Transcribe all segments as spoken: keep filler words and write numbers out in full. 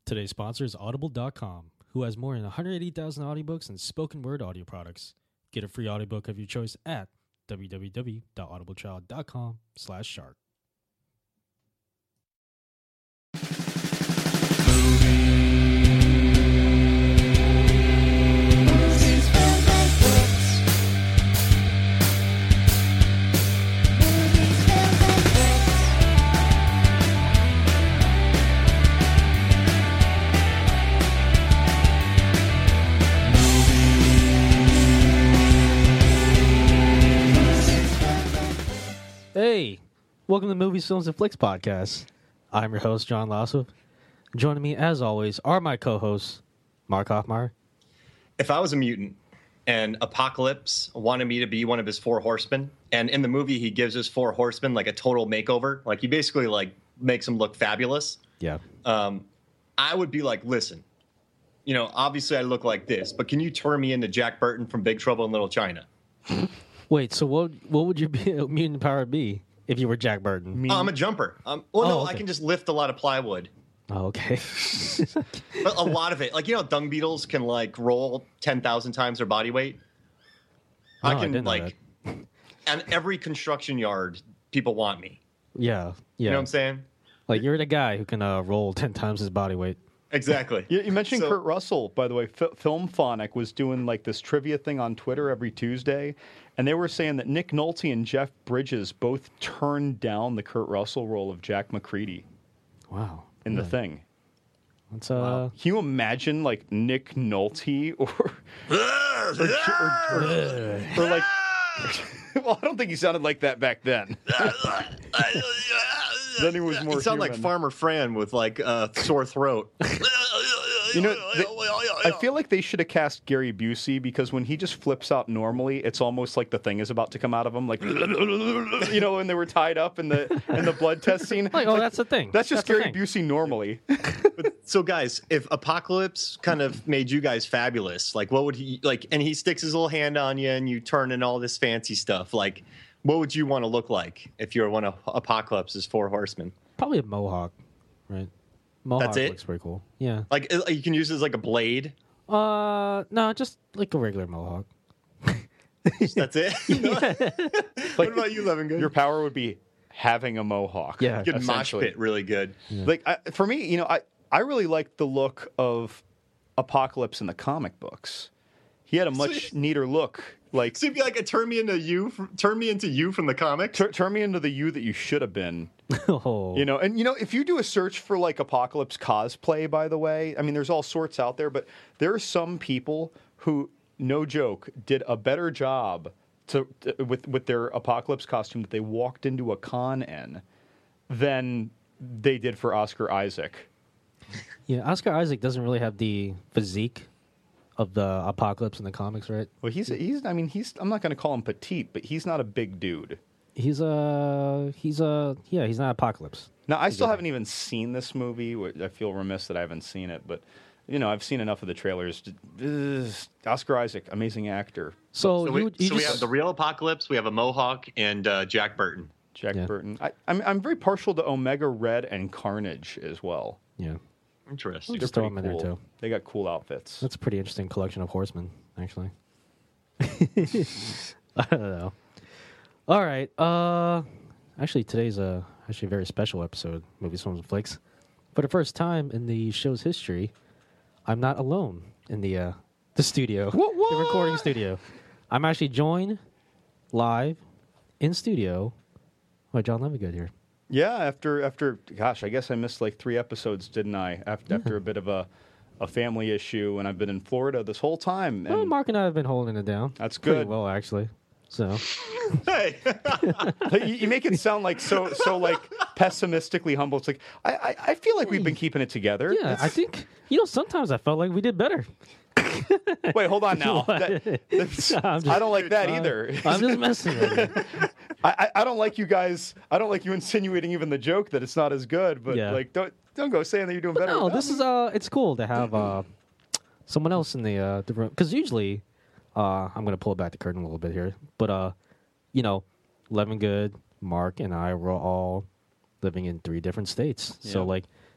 Today's sponsor is Audible dot com, who has more than one hundred eighty thousand audiobooks and spoken word audio products. Get a free audiobook of your choice at www.audibletrial.com slash shark. Hey, welcome to the Movies, Films, and Flicks podcast. I'm your host, John Lasso. Joining me, as always, are my co-hosts, Mark Hoffmeyer. If I was a mutant and Apocalypse wanted me to be one of his four horsemen, and in the movie he gives his four horsemen like a total makeover, like he basically like makes them look fabulous. Yeah. Um, I would be like, listen, you know, obviously I look like this, but can you turn me into Jack Burton from Big Trouble in Little China? Wait, so what what would your be, mutant power be if you were Jack Burton? Me- oh, I'm a jumper. Um, well, Oh, no, okay. I can just lift a lot of plywood. Oh, okay. But a lot of it. Like, you know, dung beetles can, like, roll ten thousand times their body weight? No, I I can, didn't know like, and every construction yard, people want me. yeah, yeah. You know what I'm saying? Like, you're the guy who can uh, roll ten times his body weight. Exactly. You, you mentioned So- Kurt Russell, by the way. F- Film Phonic was doing like this trivia thing on Twitter every Tuesday, and they were saying that Nick Nolte and Jeff Bridges both turned down the Kurt Russell role of Jack McCready Wow. in Yeah. The Thing. That's, uh... Can you imagine like Nick Nolte or or, or, or, or, or like? Well, I don't think he sounded like that back then. Then he was more. You sound like human. Farmer Fran with, like, a sore throat. You know, they, I feel like they should have cast Gary Busey because when he just flips out normally, it's almost like the Thing is about to come out of him, like you know, when they were tied up in the in the blood test scene. Like, oh, that's the thing. That's just That's the Gary thing. Busey normally. So, guys, if Apocalypse kind of made you guys fabulous, like, what would he, like, and he sticks his little hand on you and you turn in all this fancy stuff, like, what would you want to look like if you're one of Apocalypse's four horsemen? Probably a mohawk, right? Mohawk That's it? looks pretty cool. Yeah. Like, uh, you can use it as, like, a blade. Uh, no, just like a regular mohawk. That's it? What about you, Levingood? Your power would be having a mohawk. Yeah. You could mosh essentially. pit really good. Like I, for me, you know, I I really liked the look of Apocalypse in the comic books. He had a much So- neater look. Like So you'd be like, turn me into you, from, turn me into you from the comics? tur- turn me into the you that you should have been. Oh. You know, and you know, if you do a search for like Apocalypse cosplay, by the way, I mean, there's all sorts out there, but there are some people who, no joke, did a better job to, to with with their Apocalypse costume that they walked into a con in than they did for Oscar Isaac. Yeah, Oscar Isaac doesn't really have the physique of the Apocalypse in the comics, right? Well, he's he's. I mean, he's. I'm not going to call him petite, but he's not a big dude. He's a he's a yeah he's not Apocalypse. Now, I still haven't even seen this movie. which I feel remiss that I haven't seen it, but you know, I've seen enough of the trailers. Ugh, Oscar Isaac, amazing actor. So, So, you, we, you so we just have the real Apocalypse, we have a Mohawk, and uh, Jack Burton. Jack Yeah. Burton. I, I'm I'm very partial to Omega Red and Carnage as well. yeah Interesting. Just They're throw pretty 'em in there, cool. too. They got cool outfits. that's a pretty interesting collection of horsemen, actually. I don't know. All right. Uh, actually, today's a actually a very special episode, Movies, Films, and Flicks. For the first time in the show's history, I'm not alone in the uh, the studio, What- what? the recording studio. I'm actually joined live in studio by John Levigood here. Yeah, after after gosh, I guess I missed like three episodes, didn't I? After after a bit of a a family issue, and I've been in Florida this whole time. And Well, Mark and I have been holding it down. That's Pretty good. well, actually. So Hey, you, you make it sound like so so like pessimistically humble. It's like I I, I feel like we've been keeping it together. yeah, I think you know sometimes I felt like we did better. Wait, hold on now. That- that's- I'm just- I don't like that either. I'm just messing with you. I, I I don't like you guys. I don't like you insinuating even the joke that it's not as good. But Yeah. like, don't don't go saying that you're doing better. No, without this me. is uh, it's cool to have uh, someone else in the uh, the room because usually, uh, I'm gonna pull back the curtain a little bit here, but uh, you know, Levingood, Mark, and I were all living in three different states, so Yeah. like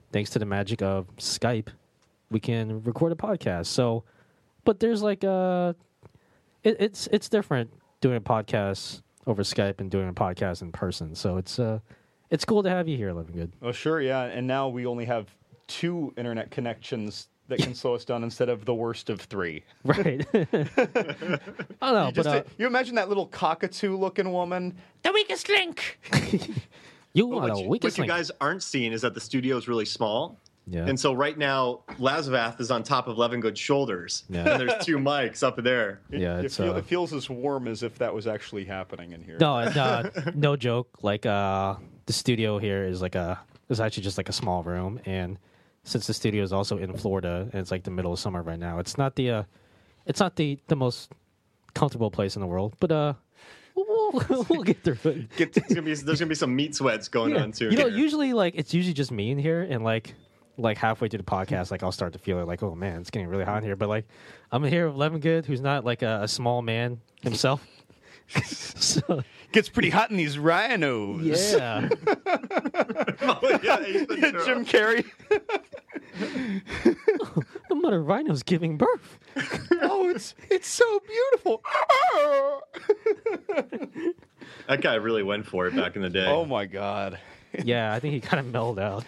thanks to the magic of Skype, we can record a podcast. So, but there's like a, it, it's it's different doing a podcast over Skype and doing a podcast in person. So it's uh, it's cool to have you here, Living Good. Oh, sure, yeah. And now we only have two internet connections that can slow us down instead of the worst of three. Right. I don't know, You, but just, uh, you imagine that little cockatoo-looking woman, the weakest link. you But want what a you, weakest what you link. guys aren't seeing is that the studio is really small. Yeah. And so right now, Lazavath is on top of Levingood's shoulders. Yeah. And there's two mics up there. Yeah, It, it's feel, uh, it feels as warm as if that was actually happening in here. no, no, no joke. Like uh, the studio here is like a is actually just like a small room, and since the studio is also in Florida and it's like the middle of summer right now, it's not the uh, it's not the the most comfortable place in the world, but uh, we'll, we'll, we'll get through it. Get, there's, gonna be, there's gonna be some meat sweats going Yeah. on too. You know, here. usually like it's usually just me in here, and like like halfway through the podcast, like I'll start to feel it, like, oh man, it's getting really hot in here. But like I'm here with Levin Good, who's not like a, a small man himself. So Gets pretty hot in these rhinos. yeah, Oh, yeah, he's been through- Jim Carrey. the mother rhino's giving birth. Oh, it's it's so beautiful. That guy really went for it back in the day. Oh my god. Yeah, I think he kind of mellowed out.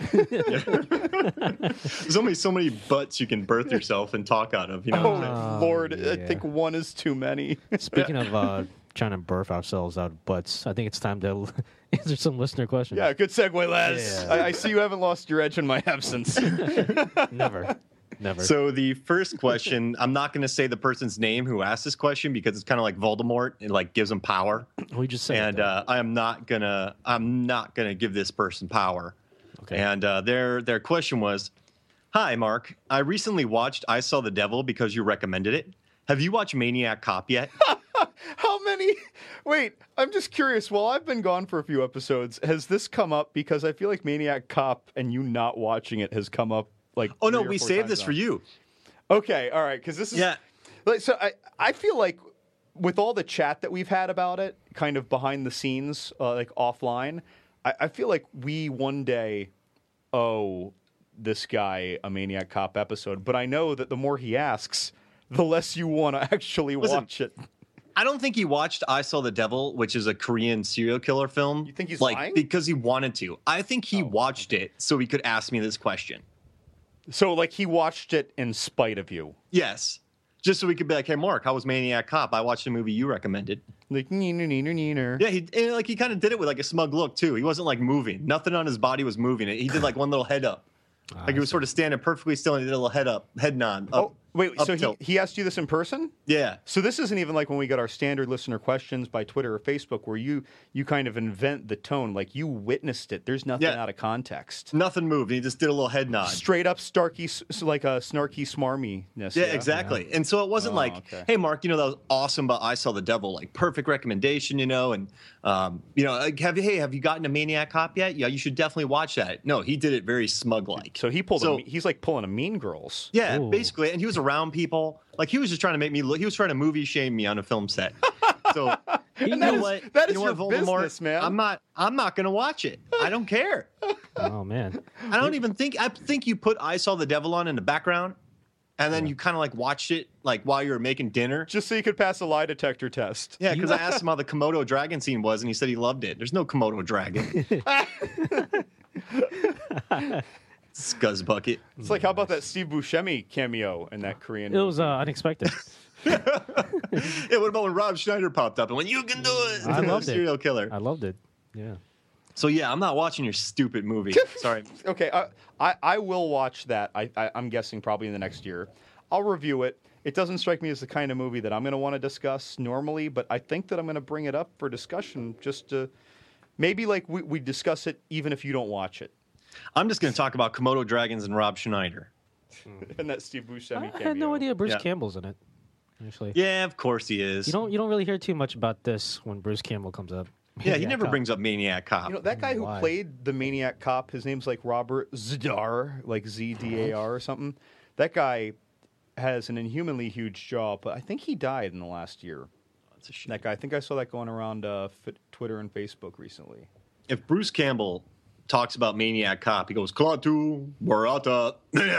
There's only so many butts you can birth yourself and talk out of. You know. Oh, what I'm saying? Lord, I yeah. think one is too many. Speaking of uh, trying to birth ourselves out of butts, I think it's time to answer some listener questions. Yeah, good segue, Les. Yeah. I, I see you haven't lost your edge in my absence. Never. Never. So the first question, I'm not going to say the person's name who asked this question because it's kind of like Voldemort. It like gives him power, we just say it, and though. uh, I am not gonna. I'm not gonna give this person power. Okay. And uh, their their question was, "Hi, Mark. I recently watched I Saw the Devil because you recommended it. Have you watched Maniac Cop yet?" How many? Wait, I'm just curious. While I've been gone for a few episodes, has this come up? Because I feel like Maniac Cop and you not watching it has come up like. Oh no, three or we four saved times this now. for you. Okay, all right, because this is Yeah. Like, so I I feel like with all the chat that we've had about it, kind of behind the scenes, uh, like offline, I, I feel like we one day owe this guy a Maniac Cop episode. But I know that the more he asks, the less you want to actually Listen, watch it. I don't think he watched I Saw the Devil, which is a Korean serial killer film. You think he's like lying? because he wanted to. I think he Oh, watched it so he could ask me this question. So like he watched it in spite of you. Yes. Just so we could be like, "Hey, Mark, how was Maniac Cop? I watched the movie you recommended." Like neener neener neener. Yeah, he and, like he kind of did it with like a smug look too. He wasn't like moving. Nothing on his body was moving. He did like one little head up, Ah, like he was sort of standing perfectly still and he did a little head up, head nod. Up, Oh wait, up so he, tilt. he asked you this in person? Yeah. So this isn't even like when we get our standard listener questions by Twitter or Facebook, where you you kind of invent the tone, like you witnessed it. There's nothing Yeah. out of context. Nothing moved. He just did a little head nod. Straight up starky, s- s- like a snarky smarminess. Yeah, exactly. And so it wasn't Oh, like, okay. "Hey, Mark, you know that was awesome, but I Saw the Devil, like perfect recommendation, you know." And um, you know, like, have you, hey, have you gotten a Maniac Cop yet? Yeah, you should definitely watch that. No, he did it very smug like. So he pulled. So- a, me- he's like pulling a Mean Girls. Yeah, Ooh. basically, and he was around people. Like he was just trying to make me look. He was trying to movie shame me on a film set. So you And know that is- what? that You is know your what, Voldemort? business, man. I'm not. I'm not going to watch it. I don't care. Oh man. I don't even think. I think you put I Saw the Devil on in the background, and then you kind of like watched it like while you were making dinner. Just so you could pass a lie detector test. Yeah, because I asked him how the Komodo dragon scene was, and he said he loved it. There's no Komodo dragon. Scuzz bucket. It's like, how about that Steve Buscemi cameo in that Korean? It was uh, unexpected. Yeah, what about when Rob Schneider popped up and went, "You can do it"? I loved it. Serial killer. I loved it. Yeah. So yeah, I'm not watching your stupid movie. Sorry. Okay, I, I I will watch that. I, I I'm guessing probably in the next year. I'll review it. It doesn't strike me as the kind of movie that I'm going to want to discuss normally, but I think that I'm going to bring it up for discussion. Just to maybe like we we discuss it even if you don't watch it. I'm just going to talk about Komodo dragons and Rob Schneider. And that Steve Buscemi I cameo. had no idea Bruce Yeah. Campbell's in it. Actually, Yeah, of course he is. you don't you don't really hear too much about this when Bruce Campbell comes up. yeah, he Yeah, never Cop. brings up Maniac Cop. You know, that guy who Why? played the Maniac Cop, his name's like Robert Zdar, like Z D A R or something. That guy has an inhumanly huge jaw, but I think he died in the last year. That's a shame. That guy, I think I saw that going around uh, F- Twitter and Facebook recently. If Bruce Campbell talks about Maniac Cop, he goes, Klaatu, Barata.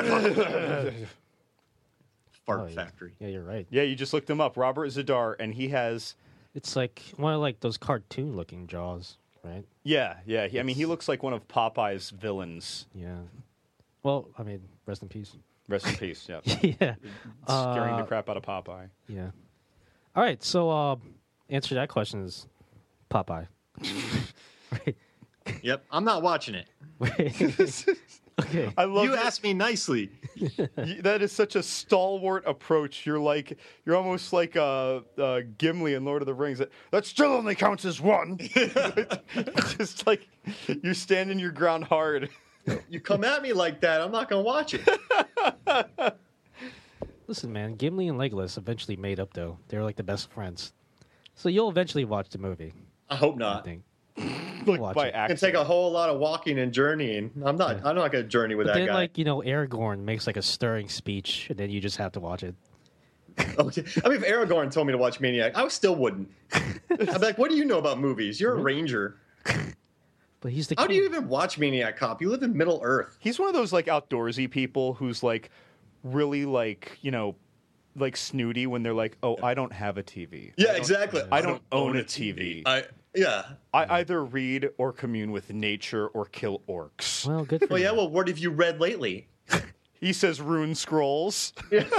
Fart Oh, yeah. Factory. Yeah, you're right. Yeah, you just looked him up, Robert Zadar, and he has. It's like one of like those cartoon-looking Jaws, right? Yeah, yeah. He, I mean, he looks like one of Popeye's villains. Yeah. Well, I mean, rest in peace. Rest in peace. Yeah, yeah. scaring the Uh, crap out of Popeye. Yeah. All right. So, uh, answer to that question is Popeye. right. Yep, I'm not watching it. okay. I love You that- asked me nicely. Y- that is such a stalwart approach. You're like, you're almost like uh, uh, Gimli in Lord of the Rings. That, that still only counts as one. Just like you're standing your ground hard. You come at me like that, I'm not going to watch it. Listen, man. Gimli and Legolas eventually made up, though. They were like the best friends. So you'll eventually watch the movie. I hope I not. think. Like Watch by it. It can accident. take a whole lot of walking and journeying. I'm not. I'm not going to journey with But that then, guy. like you know, Aragorn makes like a stirring speech, and then you just have to watch it. Okay. I mean, if Aragorn told me to watch Maniac, I still wouldn't. I'd be like, "What do you know about movies? You're a ranger. But he's the How do king. you even watch Maniac Cop? You live in Middle Earth." He's one of those like outdoorsy people who's like really like you know like snooty when they're like, oh, I don't have a T V. Yeah, exactly. I don't own a T V. I yeah. I either read or commune with nature or kill orcs. Well, good for Well, you. yeah. Well, what have you read lately? He says rune scrolls.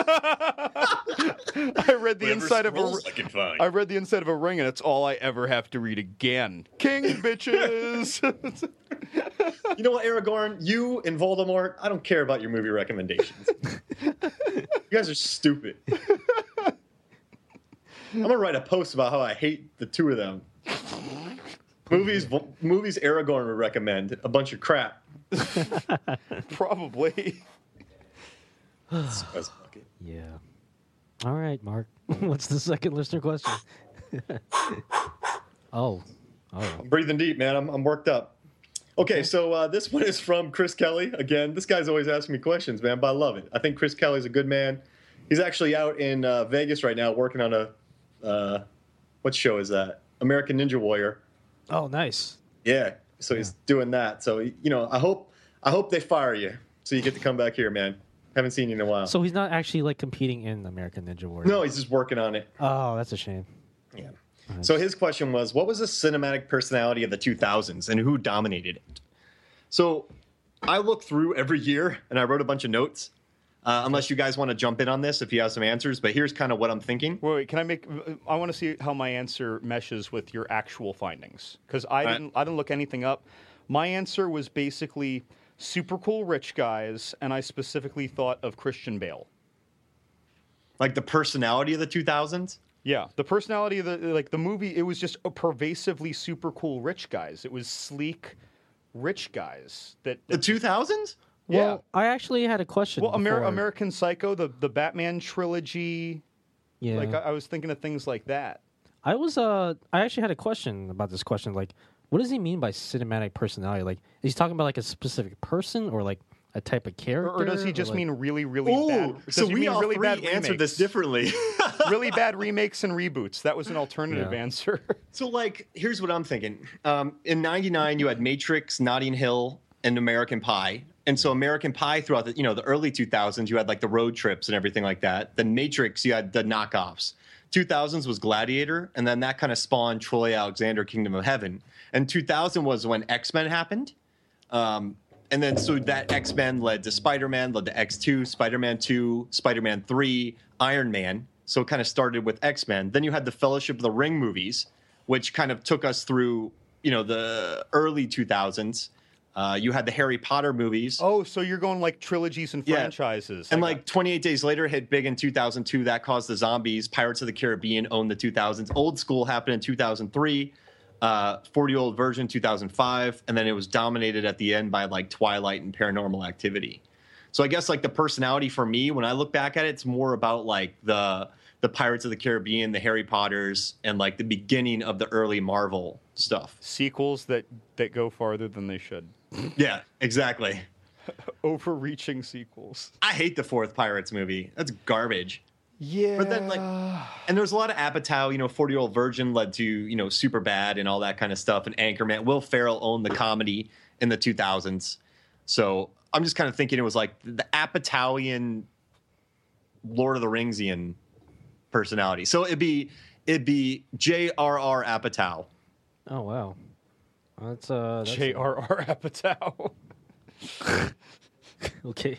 I read the inside of a I can find. I read the inside of a ring, and it's all I ever have to read again. King bitches. You know what, Aragorn? You and Voldemort. I don't care about your movie recommendations. You guys are stupid. I'm gonna write a post about how I hate the two of them. Movies, Vo- movies. Aragorn would recommend a bunch of crap. Probably. That's fucking- Yeah. All right, Mark. What's the second listener question? oh. Oh. I'm breathing deep, man. I'm, I'm worked up. Okay, so uh, this one is from Chris Kelly. Again, this guy's always asking me questions, man, but I love it. I think Chris Kelly's a good man. He's actually out in uh, Vegas right now working on a, uh, what show is that? American Ninja Warrior. Oh, nice. Yeah, so he's doing that. So, you know, I hope I hope they fire you so you get to come back here, man. Haven't seen you in a while. So he's not actually like competing in American Ninja Warrior. No, he's just working on it. Oh, that's a shame. Yeah. So his question was, what was the cinematic personality of the two thousands and who dominated it? So I looked through every year and I wrote a bunch of notes. Uh, unless you guys want to jump in on this, if you have some answers, but here's kind of what I'm thinking. Wait, wait, can I make? I want to see how my answer meshes with your actual findings because I right. didn't. I didn't look anything up. My answer was basically super cool rich guys, and I specifically thought of Christian Bale. Like the personality of the two thousands? Yeah, the personality of the like the movie. It was just a pervasively super cool rich guys. It was sleek, rich guys. That, The that two thousands? yeah. Well, I actually had a question. Well, Amer- before- American Psycho, the the Batman trilogy. Yeah. Like I, I was thinking of things like that. I was uh I actually had a question about this question. Like, what does he mean by cinematic personality? Like, is he talking about like a specific person or like a type of character? Or, or does he just like- mean really, really Ooh, bad? Does so he we mean all really three bad answered this remakes? differently. Really bad remakes and reboots. That was an alternative Yeah. answer. So, like, here's what I'm thinking. Um, in ninety-nine, you had Matrix, Notting Hill, and American Pie. And so American Pie throughout the, you know, the early two thousands, you had like the road trips and everything like that. Then Matrix, you had the knockoffs. two thousands was Gladiator, and then that kind of spawned Troy Alexander, Kingdom of Heaven. And two thousand was when X-Men happened. Um, and then so that X-Men led to Spider-Man, led to X two, Spider-Man two, Spider-Man three, Iron Man. So it kind of started with X-Men. Then you had the Fellowship of the Ring movies, which kind of took us through, you know, the early two thousands. Uh, you had the Harry Potter movies. Oh, so you're going like trilogies and Yeah. franchises. And I like got- twenty-eight Days Later hit big in two thousand two. That caused the zombies. Pirates of the Caribbean owned the two thousands. Old School happened in two thousand three. Uh, forty-year-old Version two thousand five. And then it was dominated at the end by like Twilight and Paranormal Activity. So I guess like the personality for me, when I look back at it, it's more about like the the Pirates of the Caribbean, the Harry Potters, and like the beginning of the early Marvel stuff. sequels that that go farther than they should. Yeah, exactly. Overreaching sequels. I hate the fourth Pirates movie. That's garbage. Yeah. But then, like, and there's a lot of Apatow, you know, forty-year-old Virgin led to, you know, Super Bad and all that kind of stuff. And Anchorman. Will Ferrell owned the comedy in the two thousands. So I'm just kind of thinking it was like the Apatowian Lord of the Ringsian personality. So it'd be it'd be J R R Apatow. Oh wow, that's uh that's, J R R Apatow. okay.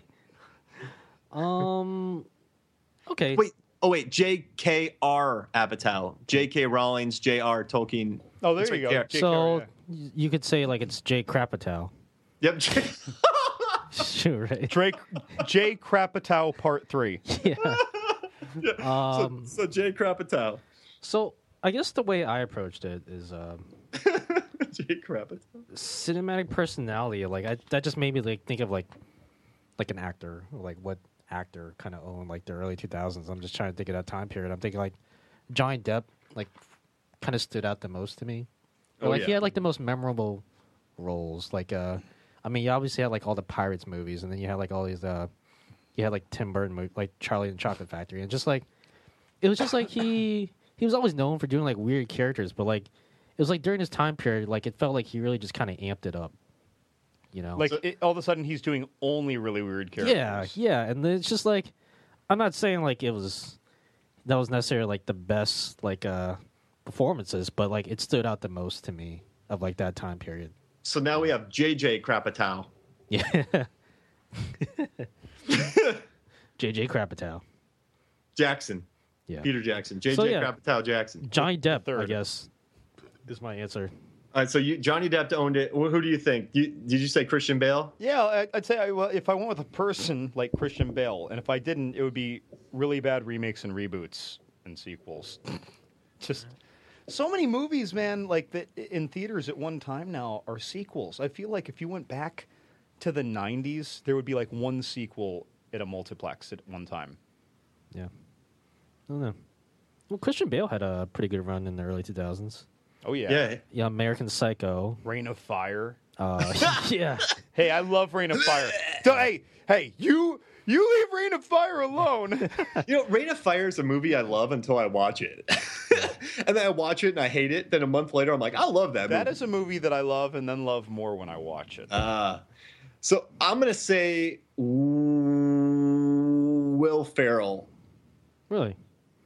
Um. Okay. Wait, oh wait, J K R Apatow, J K Rowling's J R Tolkien. Oh, there That's you right go. there. J K, So yeah. y- you could say like it's Jay Crapatow. Yep. J- Sure, right? Drake J Crapatow Part Three. Yeah. so, Um. so J Crapatow. So I guess the way I approached it is um, J Crapatow. cinematic personality. Like I, that just made me like think of like like an actor, like what actor kind of owned like the early two thousands. I'm just trying to think of that time period. I'm thinking like Johnny Depp, like kind of stood out the most to me. Or, Oh, like he yeah. had like the most memorable roles. Like uh, I mean, you obviously had like all the Pirates movies, and then you had like all these uh, you had like Tim Burton, mo- like Charlie and the Chocolate Factory, and just like it was just like he he was always known for doing like weird characters, but like it was like during his time period, like it felt like he really just kind of amped it up. You know, Like it, all of a sudden, he's doing only really weird characters. yeah, yeah, and then it's just like I'm not saying like it was that was necessarily like the best like uh performances, but like it stood out the most to me of like that time period. So now we have J J Crapatow. Yeah. J J Crapatow. Jackson. Yeah. Peter Jackson. J J So, yeah. Crapatow Jackson. Johnny Depp, I third. guess, is my answer. All right, so you, Johnny Depp owned it. Wh- Who do you think? You, did you say Christian Bale? Yeah, I- I'd say I, well, if I went with a person like Christian Bale, and if I didn't, it would be really bad remakes and reboots and sequels. Just so many movies, man, like that in theaters at one time now are sequels. I feel like if you went back to the nineties, there would be like one sequel at a multiplex at one time. Yeah. I don't know. Well, Christian Bale had a pretty good run in the early two thousands. Oh yeah, Yeah. Yeah, American Psycho. Reign of Fire. Uh, yeah. Hey, I love Reign of Fire. Don't- hey, hey, you you leave Reign of Fire alone. You know, Reign of Fire is a movie I love until I watch it. And then I watch it and I hate it. Then a month later, I'm like, I love that movie. That is a movie that I love and then love more when I watch it. Uh, so I'm going to say Will Ferrell. Really?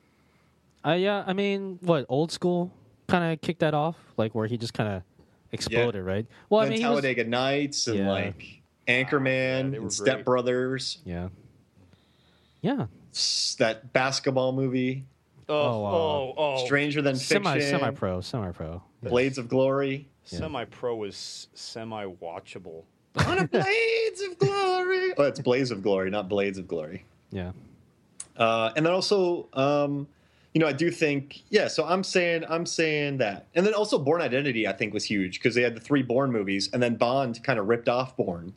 Uh, yeah, I mean, what, old school kind of kicked that off? Like, where he just kind of exploded, right? Well, I Then mean, he was, Talladega Nights and Yeah. like Anchorman they were and Step great. Brothers. yeah. Yeah. S- That basketball movie. Oh, Oh, uh, oh, oh. Stranger Than Fiction. Semi, semi-pro, semi-pro. Blades of Glory. Yeah. Semi-pro is semi-watchable. On a Blades of Glory. Oh, it's Blaze of Glory, not Blades of Glory. Yeah. Uh, and then also, um, you know, I do think, yeah. So I'm saying, I'm saying that, and then also Bourne Identity, I think, was huge because they had the three Bourne movies, and then Bond kind of ripped off Bourne.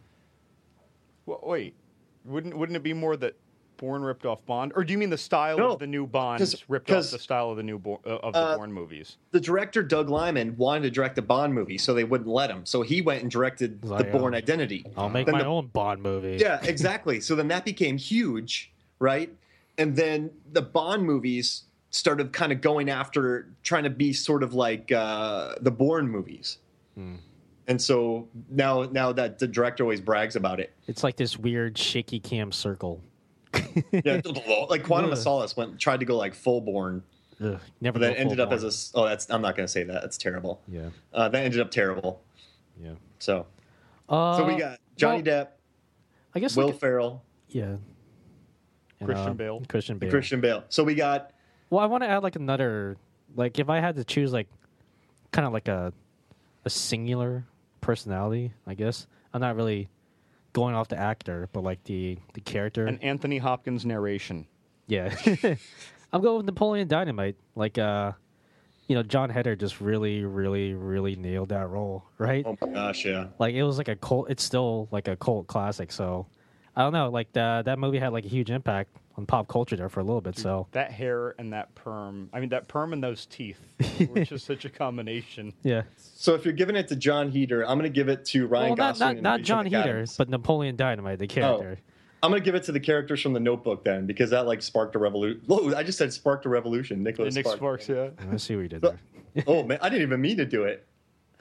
Well, wait, wouldn't wouldn't it be more that Bourne ripped off Bond, or do you mean the style No, of the new Bond 'cause- ripped off 'cause, the style of the new Bo- uh, of the uh, Bourne movies? The director Doug Liman wanted to direct a Bond movie, so they wouldn't let him. So he went and directed Like, the Bourne uh, Identity. I'll make Then my the- own Bond movie. Yeah, exactly. So then that became huge, right? And then the Bond movies started kind of going after trying to be sort of like uh, the Bourne movies. Hmm. And so now, now that the director always brags about it, It's like this weird shaky cam circle. yeah, like Quantum of Ugh. Solace went tried to go like full Bourne, Ugh, never but then go full ended up Bourne. as a s- oh that's I'm not going to say that, that's terrible. Yeah. Uh, that ended up terrible. Yeah. So Uh, so we got Johnny well, Depp, I guess Will like, Ferrell, yeah. And, Christian uh, Bale. Christian Bale. Christian Bale. So we got Well, I want to add like another, like if I had to choose like, kind of like a, a singular personality. I guess I'm not really going off the actor, but like the the character. An Anthony Hopkins narration. Yeah, I'm going with Napoleon Dynamite. Like, uh, you know, John Heder just really, really, really nailed that role, right? oh my gosh, yeah. Like it was like a cult. It's still like a cult classic. So I don't know. Like the, that movie had like a huge impact on pop culture there for a little bit. So That hair and that perm. I mean, that perm and those teeth, which is such a combination. yeah. So if you're giving it to John Heder, I'm going to give it to Ryan Well, not Gosling. not, and not Rachel John Heder, McAdams. but Napoleon Dynamite, the character. I'm going to give it to the characters from The Notebook then, because that like sparked a revolution. Whoa, I just said sparked a revolution. Nicholas Nick Sparks. Sparks, yeah. Let's see what he did So- there. Oh man, I didn't even mean to do it.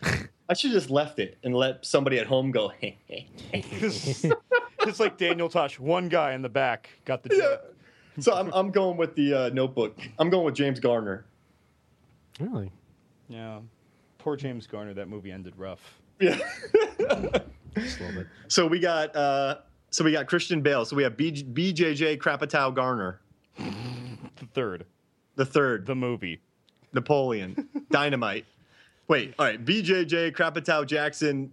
I should have just left it and let somebody at home go, hey, hey, hey. It's like Daniel Tosh. One guy in the back got the joke. So I'm I'm going with the uh, Notebook. I'm going with James Garner. Really? Yeah. Poor James Garner. That movie ended rough. Yeah. Just a little bit. So we got uh, so we got Christian Bale. So we have B- BJJ Krapatow Garner, The third. the third, The movie. Napoleon, Dynamite. Wait, all right, B J J Krapatow Jackson,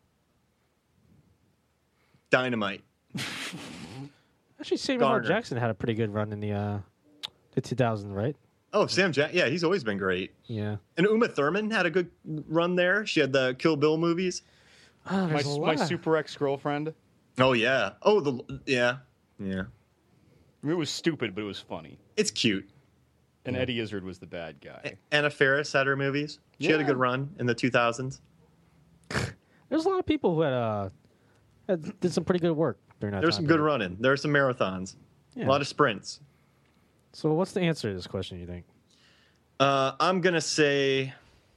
Dynamite. Actually, Samuel L. Garner. Jackson had a pretty good run in the uh, the two thousands, right? Oh, Sam Jack. Yeah, he's always been great. Yeah. And Uma Thurman had a good run there. She had the Kill Bill movies. Oh, My, there's a my lot of- super ex girlfriend. Oh yeah. Oh the yeah yeah. I mean, it was stupid, but it was funny. It's cute. And Eddie Izzard was the bad guy. Anna Faris had her movies. She had a Yeah. good run in the two thousands. There's a lot of people who had, uh, had did some pretty good work during that There's time some good period. running. There's some marathons. Yeah. A lot of sprints. So what's the answer to this question, you think? Uh, I'm gonna say.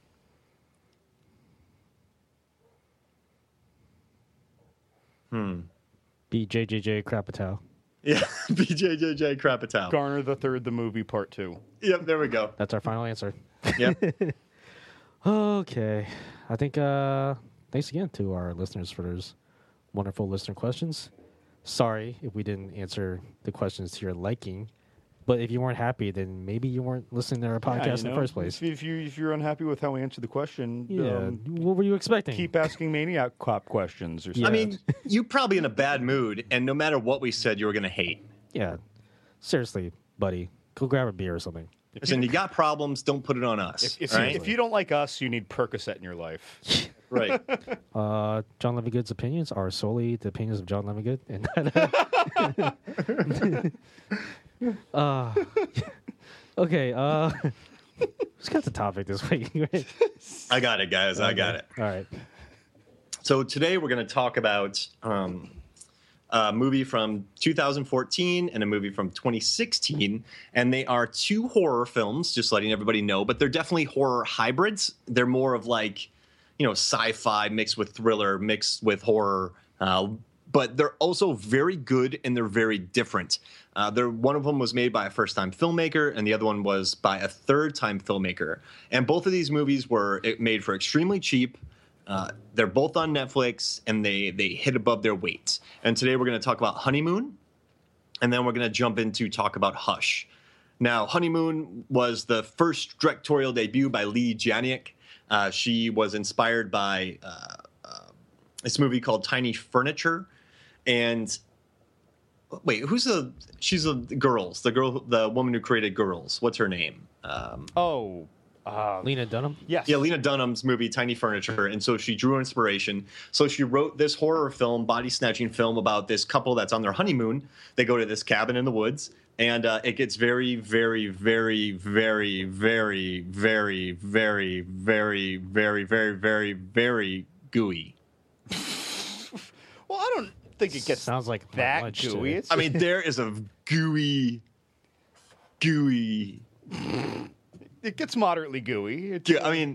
Hmm. B J J J Krapatow. Yeah, B J J J Krapatow. Garner the Third, the movie, part two. Yep, there we go. That's our final answer. Yep. Okay. I think uh thanks again to our listeners for those wonderful listener questions. Sorry if we didn't answer the questions to your liking. But if you weren't happy, then maybe you weren't listening to our podcast Yeah, you in the know, first place. If, if you if you're unhappy with how we answered the question, Yeah. um, what were you expecting? keep asking Maniac Cop questions or something. Yeah. I mean, you probably in a bad mood, and no matter what we said, you were gonna hate. Yeah. Seriously, buddy. Go grab a beer or something. Listen, you got problems. Don't put it on us. If, if, all you, right? if you don't like us, you need Percocet in your life. right. Uh, John Levigood's opinions are solely the opinions of John Levigood. And uh, okay, uh, let's get the topic this week. I got it, guys. I got it. All right. So today we're going to talk about um, a movie from two thousand fourteen and a movie from twenty sixteen, and they are two horror films. Just letting everybody know, but they're definitely horror hybrids. They're more of like, you know, sci-fi mixed with thriller, mixed with horror. Uh, but they're also very good and they're very different. Uh, they're, one of them was made by a first-time filmmaker, and the other one was by a third-time filmmaker. And both of these movies were made for extremely cheap. Uh, they're both on Netflix, and they they hit above their weight. And today we're going to talk about Honeymoon, and then we're going to jump into talk about Hush. Now, Honeymoon was the first directorial debut by Lee Janiak. Uh, she was inspired by uh, uh, this movie called Tiny Furniture, and wait, who's the? She's the Girls, the girl, the woman who created Girls. What's her name? Um, Oh, uh, Lena Dunham? yes. Yeah, Lena Dunham's movie Tiny Furniture, and so she drew inspiration. So she wrote this horror film, body snatching film about this couple that's on their honeymoon. They go to this cabin in the woods, and uh, it gets very, very, very, very, very, very, very, very, very, very, very, very gooey. Well, I don't think it gets Sounds like my that lunch gooey. today. It's I mean, there is a gooey, gooey. it gets moderately gooey. It's, Yeah, I mean,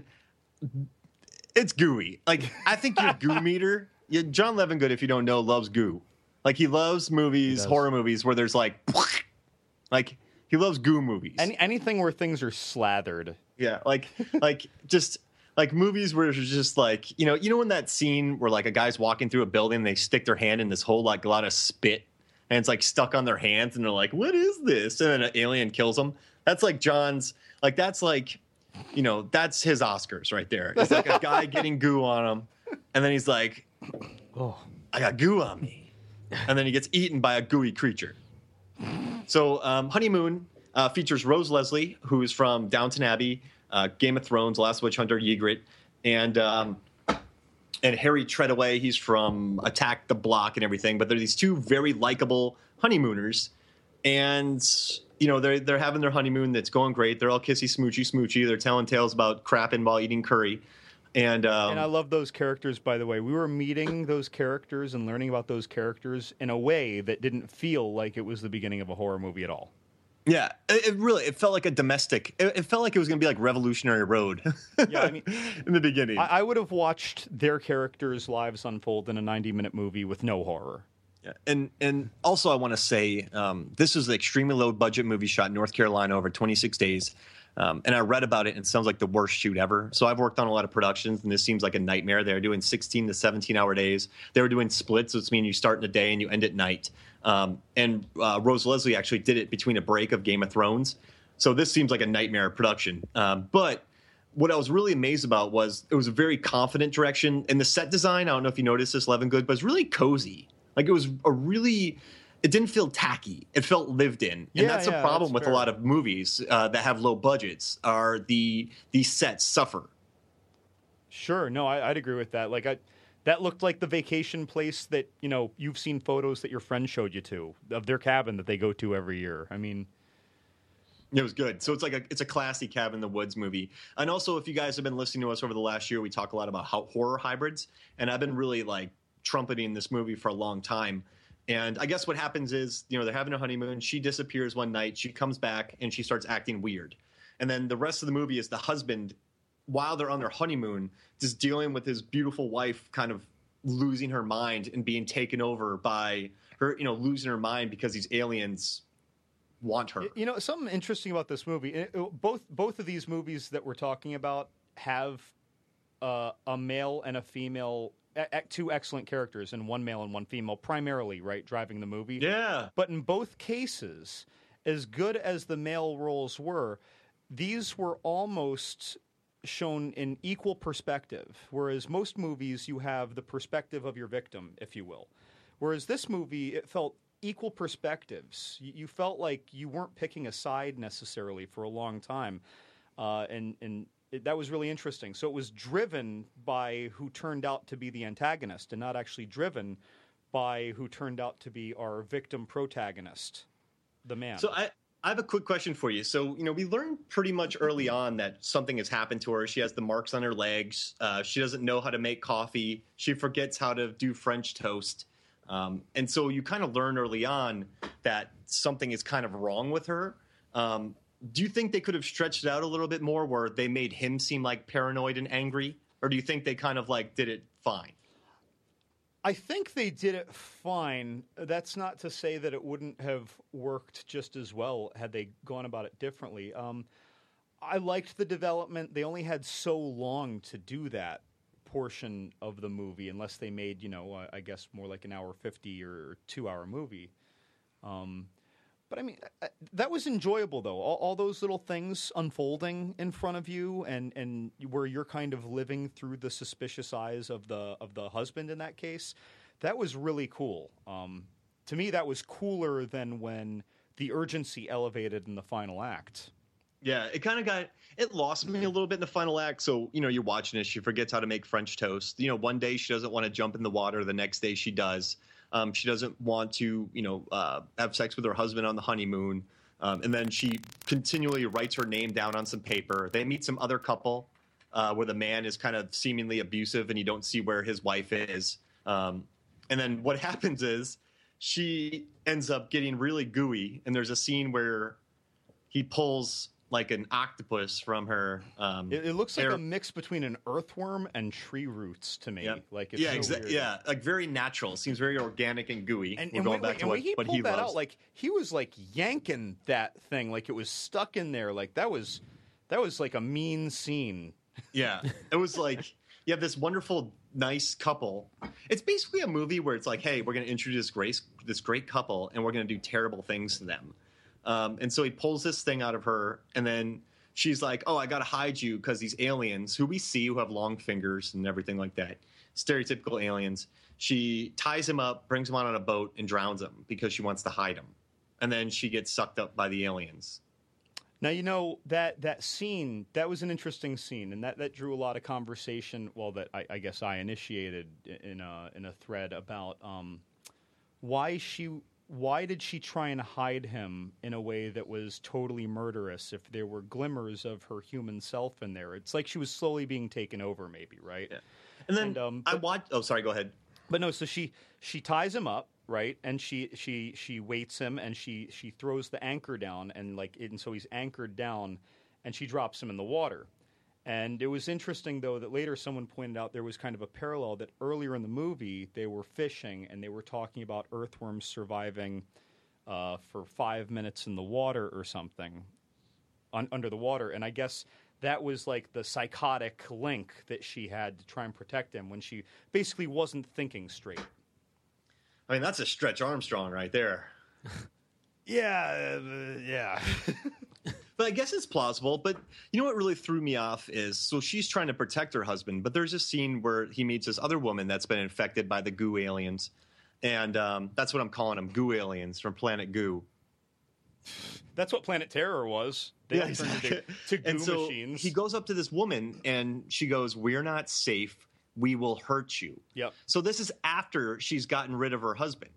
it's gooey. Like, I think your goo meter. Yeah, John Levengood, if you don't know, loves goo. Like, he loves movies, does. horror movies, where there's like, like he loves goo movies. any, anything where things are slathered. Yeah, like, like just like movies where it's just like, you know, you know, in that scene where like a guy's walking through a building, and they stick their hand in this whole like a lot of spit, and it's like stuck on their hands, and they're like, "What is this?" And then an alien kills them. That's like John's. Like that's like, you know, that's his Oscars right there. It's like a guy getting goo on him, and then he's like, Oh, I got goo on me. And then he gets eaten by a gooey creature. So um, Honeymoon uh, features Rose Leslie, who's from Downton Abbey, uh, Game of Thrones, Last Witch Hunter, Ygritte, and um, and Harry Treadaway. He's from Attack the Block and everything. But they're these two very likable honeymooners, and you know they're they're having their honeymoon. That's going great. They're all kissy, smoochy, smoochy. They're telling tales about crapping while eating curry. And, um, And I love those characters, by the way. We were meeting those characters and learning about those characters in a way that didn't feel like it was the beginning of a horror movie at all. Yeah, it, it really it felt like a domestic. It, it felt like it was going to be like Revolutionary Road. Yeah, I mean, in the beginning, I, I would have watched their characters' lives unfold in a ninety-minute movie with no horror. yeah. and and also I want to say um, this is an extremely low budget movie shot in North Carolina over twenty-six days. Um, and I read about it, and it sounds like the worst shoot ever. So I've worked on a lot of productions, and this seems like a nightmare. They're doing sixteen to seventeen hour days. They were doing splits, which means you start in a day and you end at night. Um, and uh, Rose Leslie actually did it between a break of Game of Thrones. So this seems like a nightmare production. Um, but what I was really amazed about was it was a very confident direction. And the set design, I don't know if you noticed this, Levingood, but it's really cozy. Like it was a really... It didn't feel tacky. It felt lived in, and Yeah, that's a yeah, problem that's with fair. a lot of movies uh, that have low budgets. Are the these sets suffer? Sure, no, I, I'd agree with that. Like, I, that looked like the vacation place that you know you've seen photos that your friend showed you to of their cabin that they go to every year. I mean, It was good. So it's like a it's a classy cabin in the woods movie. And also, if you guys have been listening to us over the last year, we talk a lot about how horror hybrids, and I've been really like trumpeting this movie for a long time. And I guess what happens is, you know, they're having a honeymoon. She disappears one night. She comes back and she starts acting weird. And then the rest of the movie is the husband, while they're on their honeymoon, just dealing with his beautiful wife kind of losing her mind and being taken over by her, you know, losing her mind because these aliens want her. you know, something interesting about this movie. It, it- both both of these movies that we're talking about have uh, a male and a female, e- e- two excellent characters, and one male and one female, primarily, right, driving the movie. Yeah. But in both cases, as good as the male roles were, these were almost shown in equal perspective. Whereas most movies, you have the perspective of your victim, if you will. Whereas this movie, it felt equal perspectives. You, you felt like you weren't picking a side necessarily for a long time. Uh, and and it, that was really interesting. So it was driven by who turned out to be the antagonist and not actually driven by who turned out to be our victim protagonist, the man. So I, I have a quick question for you. So, you know, we learned pretty much early on that something has happened to her. She has the marks on her legs. Uh, she doesn't know how to make coffee. She forgets how to do French toast. Um, and so you kind of learn early on that something is kind of wrong with her. Um, do you think they could have stretched it out a little bit more where they made him seem like paranoid and angry? Or do you think they kind of like did it fine? I think they did it fine. That's not to say that it wouldn't have worked just as well had they gone about it differently. Um, I liked the development. They only had so long to do that portion of the movie, unless they made, you know, uh, I guess more like an hour fifty or two hour movie. Um, but I mean, uh, that was enjoyable though. All, all those little things unfolding in front of you, and, and where you're kind of living through the suspicious eyes of the of the husband in that case, that was really cool. Um, to me, that was cooler than when the urgency elevated in the final act. Yeah, it kind of got it lost me a little bit in the final act. So, you know, you're watching it, she forgets how to make French toast. You know, one day she doesn't want to jump in the water, the next day she does. Um, she doesn't want to, you know, uh, have sex with her husband on the honeymoon. Um, and then she continually writes her name down on some paper. They meet some other couple uh, where the man is kind of seemingly abusive and you don't see where his wife is. Um, and then what happens is she ends up getting really gooey. And there's a scene where he pulls like an octopus from her. Um, It, it looks like hair- a mix between an earthworm and tree roots to me. Yeah, Like it's yeah, so exa- weird. yeah, like very natural. It seems very organic and gooey. And, We're and going when, back and to when what, he what pulled he that loves. out, like he was like yanking that thing, like it was stuck in there. Like that was that was like a mean scene. Yeah, it was like you have this wonderful, nice couple. It's basically a movie where it's like, hey, we're going to introduce Grace, this great couple, and we're going to do terrible things to them. Um, and so he pulls this thing out of her, and then she's like, oh, I got to hide you because these aliens, who we see who have long fingers and everything like that, stereotypical aliens, she ties him up, brings him out on a boat, and drowns him because she wants to hide him. And then she gets sucked up by the aliens. Now you know that that scene, that was an interesting scene, and that, that drew a lot of conversation. Well, that I, I guess I initiated in a in a thread about um, why she why did she try and hide him in a way that was totally murderous? If there were glimmers of her human self in there, it's like she was slowly being taken over, maybe, right? Yeah. And then And, um, I but- watched. Oh, sorry. Go ahead. But no, so she she ties him up, right? And she she she waits him, and she she throws the anchor down, and like and so he's anchored down, and she drops him in the water. And it was interesting, though, that later someone pointed out there was kind of a parallel that earlier in the movie they were fishing and they were talking about earthworms surviving uh, for five minutes in the water or something un- under the water. And I guess that was like the psychotic link that she had to try and protect him when she basically wasn't thinking straight. I mean, that's a Stretch Armstrong right there. Yeah, uh, yeah. But I guess it's plausible. But you know what really threw me off is, so she's trying to protect her husband, but there's a scene where he meets this other woman that's been infected by the goo aliens. And um, that's what I'm calling them, goo aliens from Planet Goo. That's what Planet Terror was. They Yeah, all turned exactly. into to goo And so machines. he goes up to this woman and she goes, "We're not safe. We will hurt you." Yep. So this is after she's gotten rid of her husband.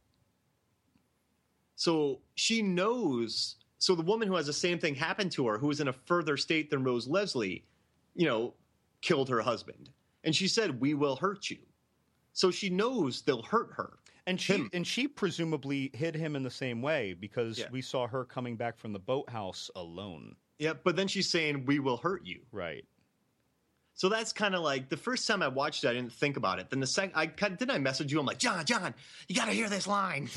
So she knows. So the woman who has the same thing happen to her, who is in a further state than Rose Leslie, you know, killed her husband. And she said, "We will hurt you." So she knows they'll hurt her. And she Him. and she presumably hid him in the same way because Yeah. we saw her coming back from the boathouse alone. Yeah, but then she's saying, "We will hurt you." Right. So that's kind of like the first time I watched it, I didn't think about it. Then the second, I didn't I message you? I'm like, John, John, you got to hear this line.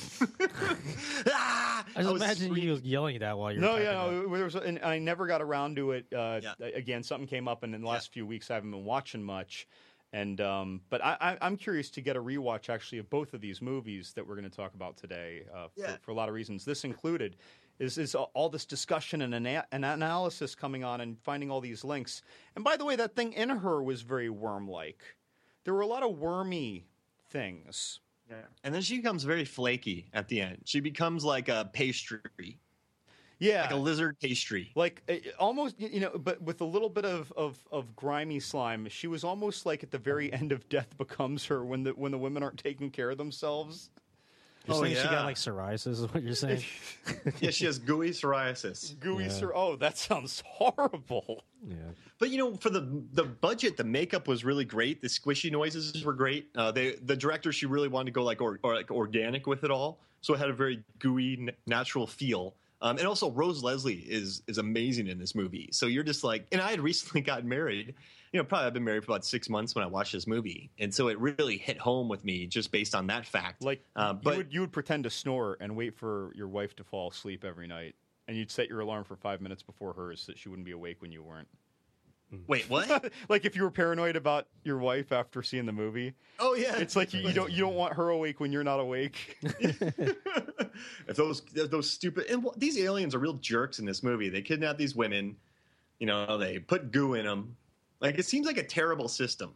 ah! I just was imagine screaming. you yelling that while you're No, typing yeah, that. no, there was, and I never got around to it. Uh, Yeah. Again, something came up, and in the last few weeks, I haven't been watching much. And um, but I, I, I'm curious to get a rewatch actually of both of these movies that we're going to talk about today uh, Yeah. for, for a lot of reasons. This included is is all this discussion and ana- an analysis coming on and finding all these links. And by the way, that thing in her was very worm-like. There were a lot of wormy things. Yeah. And then she becomes very flaky at the end. She becomes like a pastry, Yeah, like a lizard pastry. like uh, almost, you know, but with a little bit of, of, of grimy slime. She was almost like at the very end of Death Becomes Her when the when the women aren't taking care of themselves. You're Oh, saying she yeah. got like psoriasis is what you're saying? Yeah, she has gooey psoriasis. Gooey Yeah. sir. Oh, that sounds horrible. Yeah. But you know, for the the budget, the makeup was really great. The squishy noises were great. Uh, they the director, she really wanted to go like or, or like organic with it all, so it had a very gooey, n- natural feel. Um, and also, Rose Leslie is is amazing in this movie. So you're just like, and I had recently gotten married. You know, probably I've been married for about six months when I watched this movie, and so it really hit home with me just based on that fact. Like, uh, but you would you would pretend to snore and wait for your wife to fall asleep every night, and you'd set your alarm for five minutes before hers so that she wouldn't be awake when you weren't. wait, what? Like if you were paranoid about your wife after seeing the movie, Oh yeah, it's like you, you don't you don't want her awake when you're not awake. if those those stupid and wh- these aliens are real jerks in this movie. They kidnap these women, you know, they put goo in them. Like it seems like a terrible system.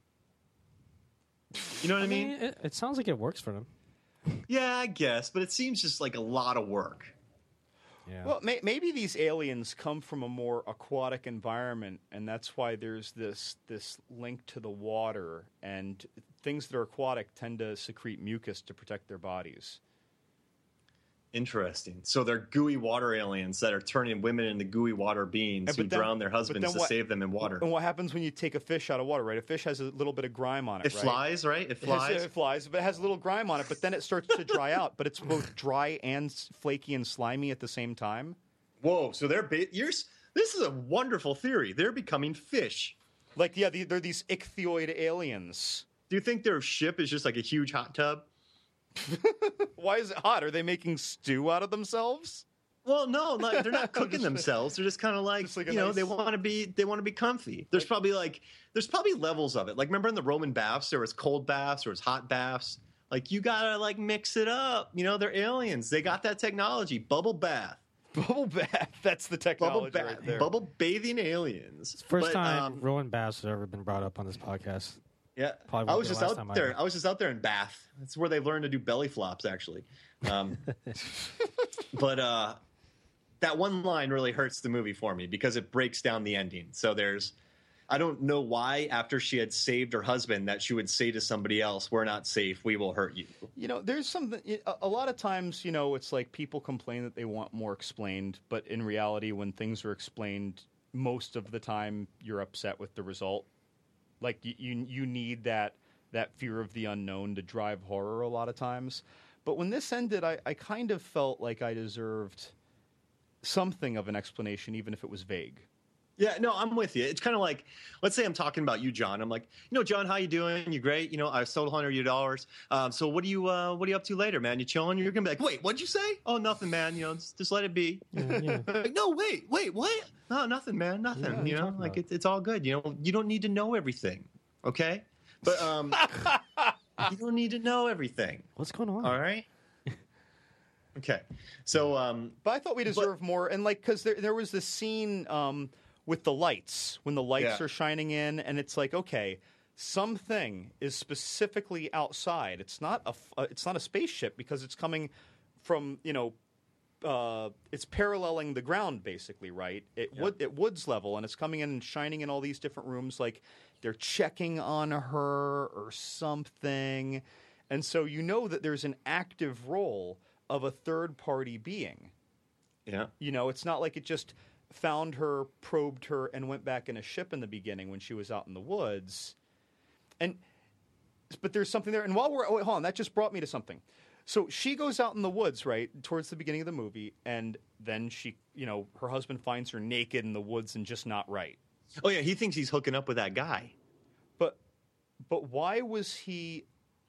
You know what I, I mean? mean, it, it sounds like it works for them. Yeah, I guess, but it seems just like a lot of work. Yeah. Well, may, maybe these aliens come from a more aquatic environment, and that's why there's this this link to the water. And things that are aquatic tend to secrete mucus to protect their bodies. Interesting. So they're gooey water aliens that are turning women into gooey water beings And who but then- drown their but husbands then to what- save them in water. And what happens when you take a fish out of water? Right, a fish has a little bit of grime on it. It right? flies, right? It It, has, flies. it flies, but it has a little grime on it. But then it starts to dry out. But it's both dry and s- flaky and slimy at the same time. Whoa! So they're ba- you're, s- this is a wonderful theory. They're becoming fish. Like, yeah, the, they're these ichthyoid aliens. Do you think their ship is just like a huge hot tub? Why is it hot? Are they making stew out of themselves? Well, no, like, they're not cooking themselves. They're just kind of like, Just like a you know, nice- they want to be they want to be comfy. There's probably like there's probably levels of it. Like remember in the Roman baths, there was cold baths, there was hot baths. Like you gotta like mix it up. You know, they're aliens. They got that technology. Bubble bath, Bubble bath. That's the bubble technology bath, right there. bubble bathing aliens. First But, time um, Rowan Bass has ever been brought up on this podcast. Yeah, Probably I won't was be the just last out time I there. ever- I was just out there in Bath. That's where they learned to do belly flops, actually. Um, but uh, that one line really hurts the movie for me because it breaks down the ending. So there's, I don't know why after she had saved her husband that she would say to somebody else, "We're not safe. We will hurt you." You know, there's something. A a lot of times, you know, it's like people complain that they want more explained, but in reality, when things are explained, most of the time you're upset with the result. Like you, you, you need that that fear of the unknown to drive horror a lot of times. But when this ended, I, I kind of felt like I deserved something of an explanation, even if it was vague. Yeah, no, I'm with you. It's kind of like, let's say I'm talking about you, John. I'm like, you know, John, how you doing? You great? You know, I sold one hundred dollars. Um, so what are you, uh, what are you up to later, man? You chilling? You're gonna be like, wait, what'd you say? Oh, nothing, man. You know, just, just let it be. Yeah, yeah. Like, no, wait, wait, what? No, nothing, man, nothing. Yeah, what are you you know, talking like about? it, it's all good. You know, you don't need to know everything, okay? But um, you don't need to know everything. What's going on? All right. Okay. So um, But I thought we deserved more, and like because there there was this scene um, with the lights when the lights Yeah. are shining in, and it's like okay, something is specifically outside. It's not a f- uh, it's not a spaceship because it's coming from you know. Uh, it's paralleling the ground, basically, right? It Yeah. wood at Woods level, and it's coming in and shining in all these different rooms. Like they're checking on her or something, and so you know that there's an active role of a third party being. yeah. You know, it's not like it just found her, probed her, and went back in a ship in the beginning when she was out in the woods. And but there's something there. And while we're oh, wait, hold on, that just brought me to something. So she goes out in the woods, right, towards the beginning of the movie, and then she, you know, her husband finds her naked in the woods and just not right. Oh yeah, he thinks he's hooking up with that guy. But but why was he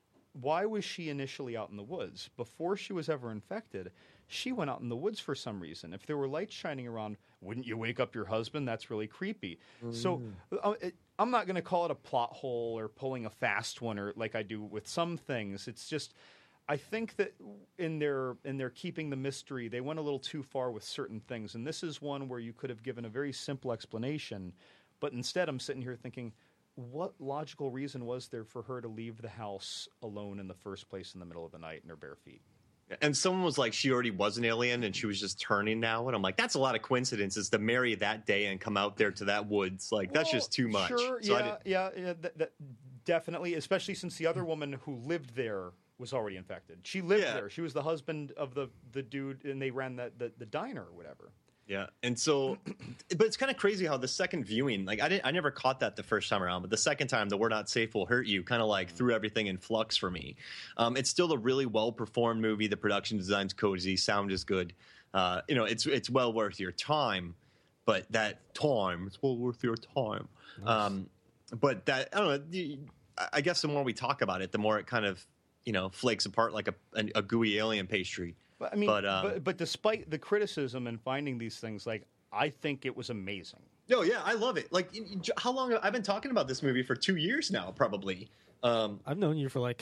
why was she initially out in the woods? Before she was ever infected, she went out in the woods for some reason. If there were lights shining around, wouldn't you wake up your husband? That's really creepy. So uh, it, I'm not going to call it a plot hole or pulling a fast one or like I do with some things. It's just I think that in their in their keeping the mystery, they went a little too far with certain things. And this is one where you could have given a very simple explanation, but instead I'm sitting here thinking, what logical reason was there for her to leave the house alone in the first place in the middle of the night in her bare feet? And someone was like, she already was an alien and she was just turning now. And I'm like, that's a lot of coincidences to marry that day and come out there to that woods. Like, that's Well, just too much. Sure, So I yeah, didn't- yeah, yeah, that, that, definitely, especially since the other woman who lived there was already infected. She lived Yeah. there. She was the husband of the, the dude, and they ran the, the, the diner or whatever. Yeah. And so, but it's kind of crazy how the second viewing, like, I didn't, I never caught that the first time around, but the second time, the "we're not safe will hurt you" kind of like threw everything in flux for me. Um, it's still a really well performed movie. The production design's cozy, sound is good. Uh, you know, it's it's well worth your time, but that time, it's well worth your time. Um, but that, I don't know, the- I guess the more we talk about it, the more it kind of, you know, flakes apart like a, a, a gooey alien pastry. But I mean, But, but, um, but, despite the criticism and finding these things, like, I think it was amazing. No, yeah, I love it. Like, y- y- how long? I've been talking about this movie for two years now, probably. Um, I've known you for like,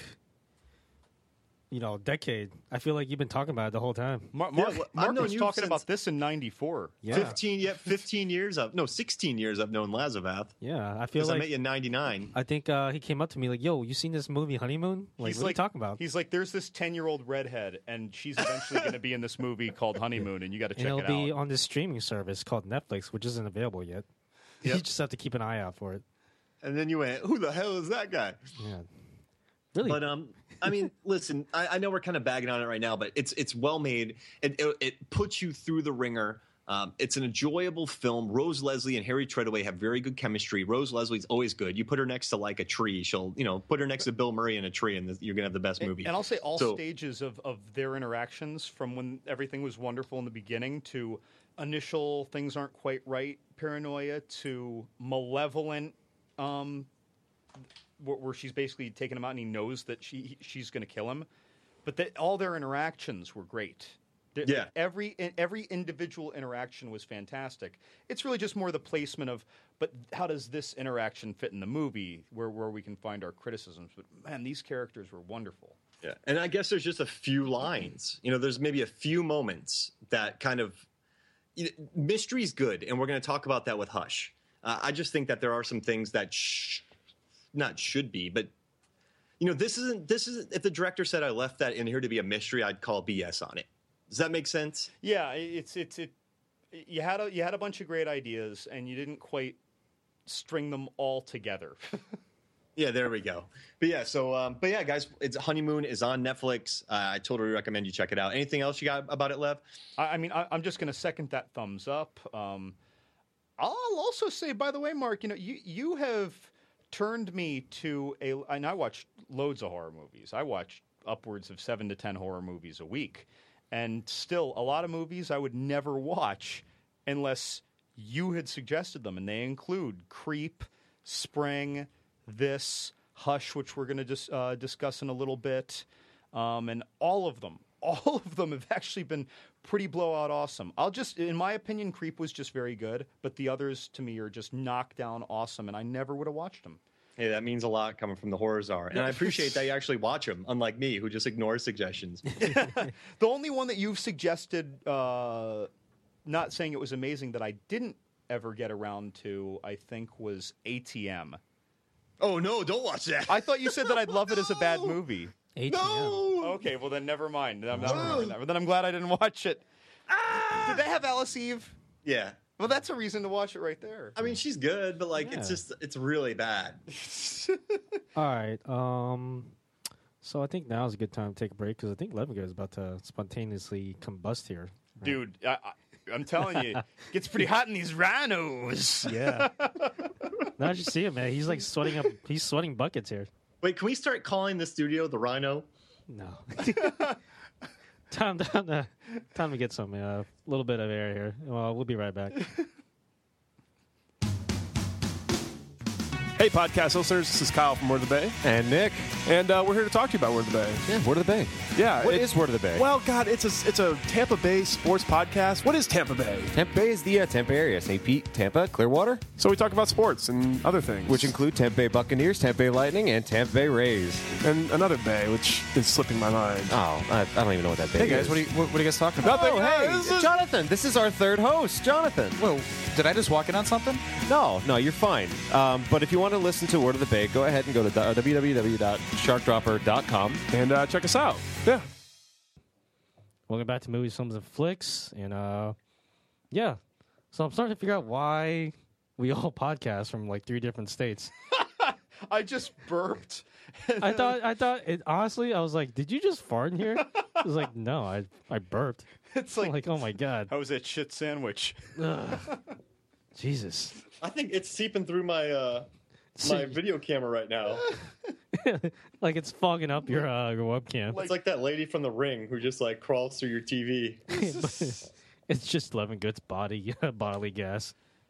you know, a decade. I feel like you've been talking about it the whole time. Mar- Yeah, Mark, well, I've Mark known was you talking since- about this in ninety-four. Yeah, fifteen, yeah, fifteen years of no, sixteen years I've known Lazavath. yeah. I feel Because I like met you in ninety-nine. I think uh, he came up to me like, "Yo, you seen this movie Honeymoon? Like, He's what are you talking about?" He's like, there's this ten-year-old redhead, and she's eventually going to be in this movie called Honeymoon, and you got to And check it'll it be out. on this streaming service called Netflix, which isn't available yet. Yep. You just have to keep an eye out for it. And then you went, "Who the hell is that guy?" Yeah, really. But um, I mean, listen, I, I know we're kind of bagging on it right now, but it's it's well made. It it, it puts you through the ringer. Um, it's an enjoyable film. Rose Leslie and Harry Treadaway have very good chemistry. Rose Leslie's always good. You put her next to like a tree, she'll you know put her next to Bill Murray in a tree, and you're gonna have the best movie. And I'll say all So- stages of, of their interactions, from when everything was wonderful in the beginning to initial things aren't quite right paranoia to malevolent, um, where, where she's basically taking him out and he knows that she she's going to kill him. But that all their interactions were great. They're- Yeah. Every every individual interaction was fantastic. It's really just more the placement of, but how does this interaction fit in the movie where, where we can find our criticisms? But man, these characters were wonderful. Yeah, and I guess there's just a few lines. You know, there's maybe a few moments that kind of you know, mystery's good, and we're going to talk about that with Hush. Uh, I just think that there are some things that sh- not should be, but you know, this isn't. This isn't. If the director said I left that in here to be a mystery, I'd call B S on it. Does that make sense? Yeah, it's it's it. You had a you had a bunch of great ideas, and you didn't quite string them all together. Yeah, there we go. But yeah, so um, but yeah, guys, it's Honeymoon is on Netflix. Uh, I totally recommend you check it out. Anything else you got about it, Lev? I, I mean, I, I'm just going to second that thumbs up. Um, I'll also say, by the way, Mark, you know, you you have turned me to a. And I watch loads of horror movies. I watch upwards of seven to ten horror movies a week. And still, a lot of movies I would never watch unless you had suggested them. And they include Creep, Spring, this, Hush, which we're going to dis- uh, discuss in a little bit. Um, and all of them, all of them have actually been pretty blowout awesome. I'll just, in my opinion, Creep was just very good. But the others, to me, are just knockdown awesome. And I never would have watched them. Hey, that means a lot coming from the horror czar. And I appreciate that you actually watch them, unlike me, who just ignores suggestions. The only one that you've suggested, uh, not saying it was amazing, that I didn't ever get around to, I think, was A T M. Oh, no, don't watch that. I thought you said that I'd love it as a bad No! movie. A T M. No! Okay, well, then never mind. I'm, never mind. Then I'm glad I didn't watch it. Ah! Did they have Alice Eve? Yeah. Well, that's a reason to watch it right there. I mean, she's good, but, like, Yeah. it's just, it's really bad. All right. Um, so I think now is a good time to take a break because I think Levingo is about to spontaneously combust here. Dude, I, I, I'm telling you, it gets pretty hot in these rhinos. Yeah. Now that you see him, man, he's like sweating up. He's sweating buckets here. Wait, can we start calling the studio the Rhino? No. time, time to, time to get some a uh, little bit of air here. Well, we'll be right back. Hey, podcast listeners, this is Kyle from Word of the Bay, And Nick. and uh, we're here to talk to you about Word of the Bay. Yeah, Word of the Bay. Yeah, What it- is Word of the Bay? Well, God, it's a it's a Tampa Bay sports podcast. What is Tampa Bay? Tampa Bay is the uh, Tampa area. Saint Pete, Tampa, Clearwater, So we talk about sports and other things, which include Tampa Bay Buccaneers, Tampa Bay Lightning, and Tampa Bay Rays. and another Bay, which is slipping my mind. Oh, I, I don't even know what that bay Hey guys, is. what are you what, what are you guys talking about? Nothing. Oh, hey, This is- Jonathan. This is our third host, Jonathan. Whoa, did I just walk in on something? No, no, you're fine. Um, but if you want to listen to Word of the Bay, go ahead and go to w w w dot shark dropper dot com. And uh, check us out. Yeah. Welcome back to Movies, Films, and Flicks. And, uh, yeah. So I'm starting to figure out why we all podcast from like three different states. I just burped. I thought, I thought, it, honestly, I was like, did you just fart in here? I was like, no, I, I burped. It's I'm like, like, oh my God. how was that shit sandwich? Ugh. Jesus. I think it's seeping through my uh, my video camera right now. Like it's fogging up your, uh, your webcam. It's like that lady from The Ring who just, like, crawls through your T V. It's just Levin Good's body, bodily gas.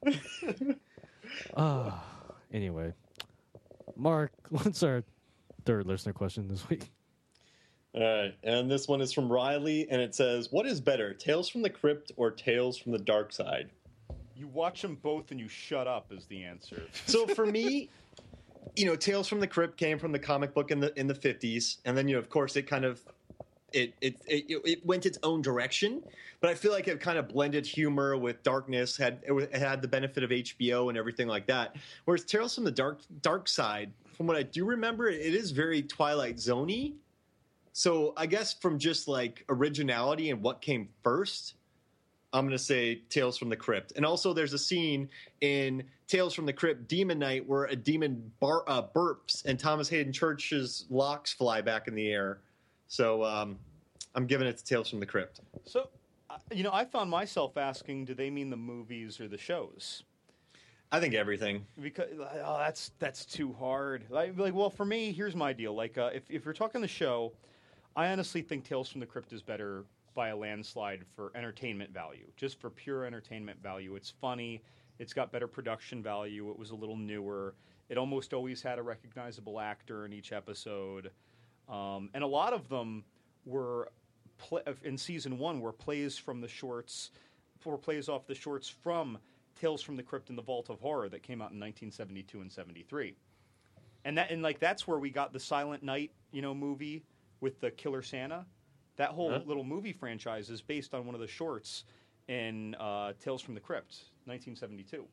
uh, anyway, Mark, what's our third listener question this week? All right, and this one is from Riley, and it says, what is better, Tales from the Crypt or Tales from the Dark Side? You watch them both and you shut up is the answer. So for me, you know, Tales from the Crypt came from the comic book in the in the fifties, and then, you know, of course, it kind of it it it, it went its own direction. But I feel like it kind of blended humor with darkness. Had it, it had the benefit of H B O and everything like that. Whereas Tales from the Dark Dark Side, from what I do remember, it is very Twilight Zone-y. So I guess from just like originality and what came first, I'm going to say Tales from the Crypt. And also there's a scene in Tales from the Crypt Demon Night where a demon bar, uh, burps and Thomas Hayden Church's locks fly back in the air. So um, I'm giving it to Tales from the Crypt. So, uh, you know, I found myself asking, do they mean the movies or the shows? I think everything. Because oh, that's that's too hard. Like, like, well, for me, here's my deal. Like, uh, if if you're talking the show, I honestly think Tales from the Crypt is better by a landslide for entertainment value, just for pure entertainment value. It's funny. It's got better production value. It was a little newer. It almost always had a recognizable actor in each episode, um, and a lot of them were pl- in season one were plays from the shorts, were plays off the shorts from Tales from the Crypt and the Vault of Horror that came out in nineteen seventy-two and seventy-three. And that and like that's where we got the Silent Night, you know, movie with the Killer Santa. That whole Huh? little movie franchise is based on one of the shorts in uh, Tales from the Crypt, nineteen seventy-two.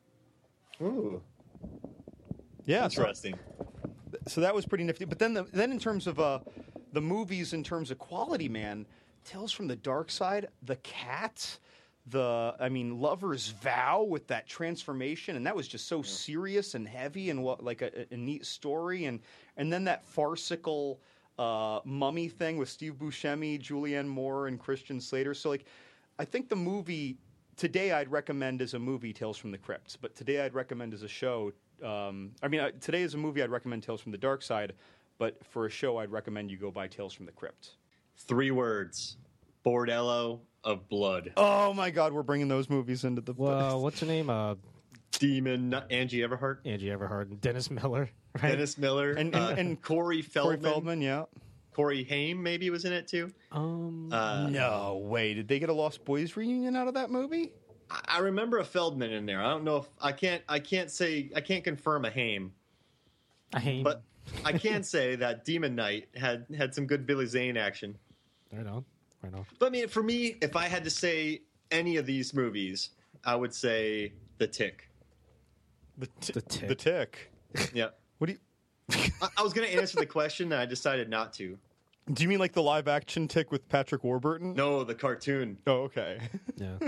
Ooh, Yeah, so, interesting. so that was pretty nifty. But then, the, then in terms of uh, the movies, in terms of quality, man, Tales from the Dark Side, The Cat, the I mean, Lover's Vow with that transformation, and that was just so serious and heavy and what like a, a neat story, and and then that farcical uh, mummy thing with Steve Buscemi, Julianne Moore, and Christian Slater. So like, I think the movie today I'd recommend as a movie Tales from the Crypt, but today I'd recommend as a show. Um, I mean, uh, today as a movie I'd recommend Tales from the Dark Side, but for a show, I'd recommend you go buy Tales from the Crypt. Three words: Bordello of Blood. Oh my God, we're bringing those movies into the. Well, what's her name? Uh, Demon Angie Everhart, Angie Everhart, and Dennis Miller. Right? Dennis Miller, And- uh, and- and Corey Feldman. Corey Feldman, yeah. Corey Haim maybe was in it too. Um, Uh, No way. Did they get a Lost Boys reunion out of that movie? I I remember a Feldman in there. I don't know if I can't. I can't say. I can't confirm a Haim, I hate. but I can say that Demon Knight had had some good Billy Zane action. Right on. Right on. But I mean, for me, if I had to say any of these movies, I would say The Tick. The, t- The Tick. The Tick. Yeah. What do you? I, I was going to answer the question, and I decided not to. Do you mean like the live action Tick with Patrick Warburton? No, the cartoon. Oh, okay. Yeah.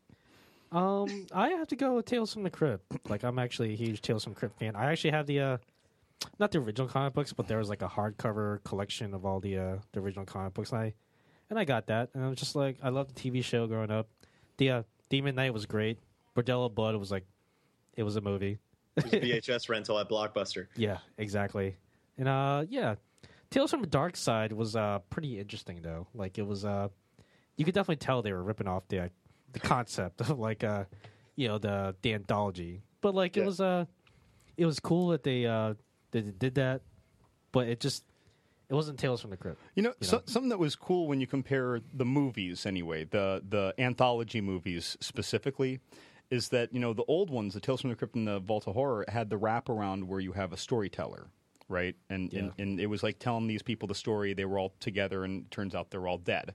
um, I have to go with Tales from the Crypt. Like, I'm actually a huge Tales from the Crypt fan. I actually have the, uh, not the original comic books, but there was like a hardcover collection of all the uh, the original comic books, and I and I got that, and I was just like, I loved the T V show growing up. The uh, Demon Knight was great. Bordello of Blood was like, it was a movie. It was a V H S rental at Blockbuster. Yeah, exactly. And uh, yeah, Tales from the Dark Side was uh pretty interesting though. Like it was uh, you could definitely tell they were ripping off the uh, the concept of like uh, you know the the anthology. But like it Yeah. was uh, it was cool that they uh that they did that, but it just it wasn't Tales from the Crypt. You know, You so, know? something that was cool when you compare the movies, anyway, the the anthology movies specifically, is that you know the old ones, the Tales from the Crypt and the Vault of Horror, had the wraparound where you have a storyteller, right? And, Yeah. and and it was like telling these people the story. They were all together, and it turns out they're all dead.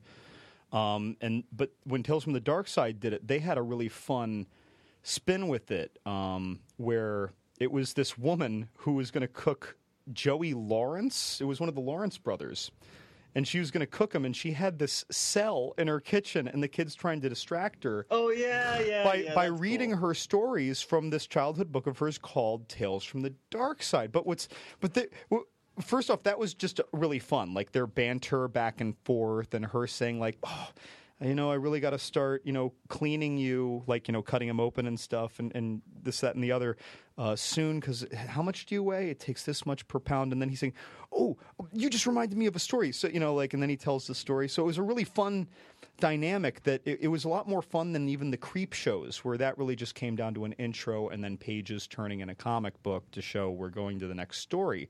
Um, and but when Tales from the Dark Side did it, they had a really fun spin with it, um, where it was this woman who was going to cook Joey Lawrence. It was one of the Lawrence brothers. And she was going to cook him, and she had this cell in her kitchen, and the kid's trying to distract her Oh yeah, yeah. by yeah, by that's reading cool. her stories from this childhood book of hers called Tales from the Dark Side. But what's but the, w- first off, that was just really fun, like their banter back and forth, and her saying like, "Oh, you know, I really got to start, you know, cleaning you, like you know, cutting him open and stuff, and, and this, that, and the other uh, soon. Because how much do you weigh? It takes this much per pound." And then he's saying, "Oh, you just reminded me of a story." So you know, like, and then he tells the story. So it was a really fun dynamic that it, it was a lot more fun than even the creep shows, where that really just came down to an intro and then pages turning in a comic book to show we're going to the next story.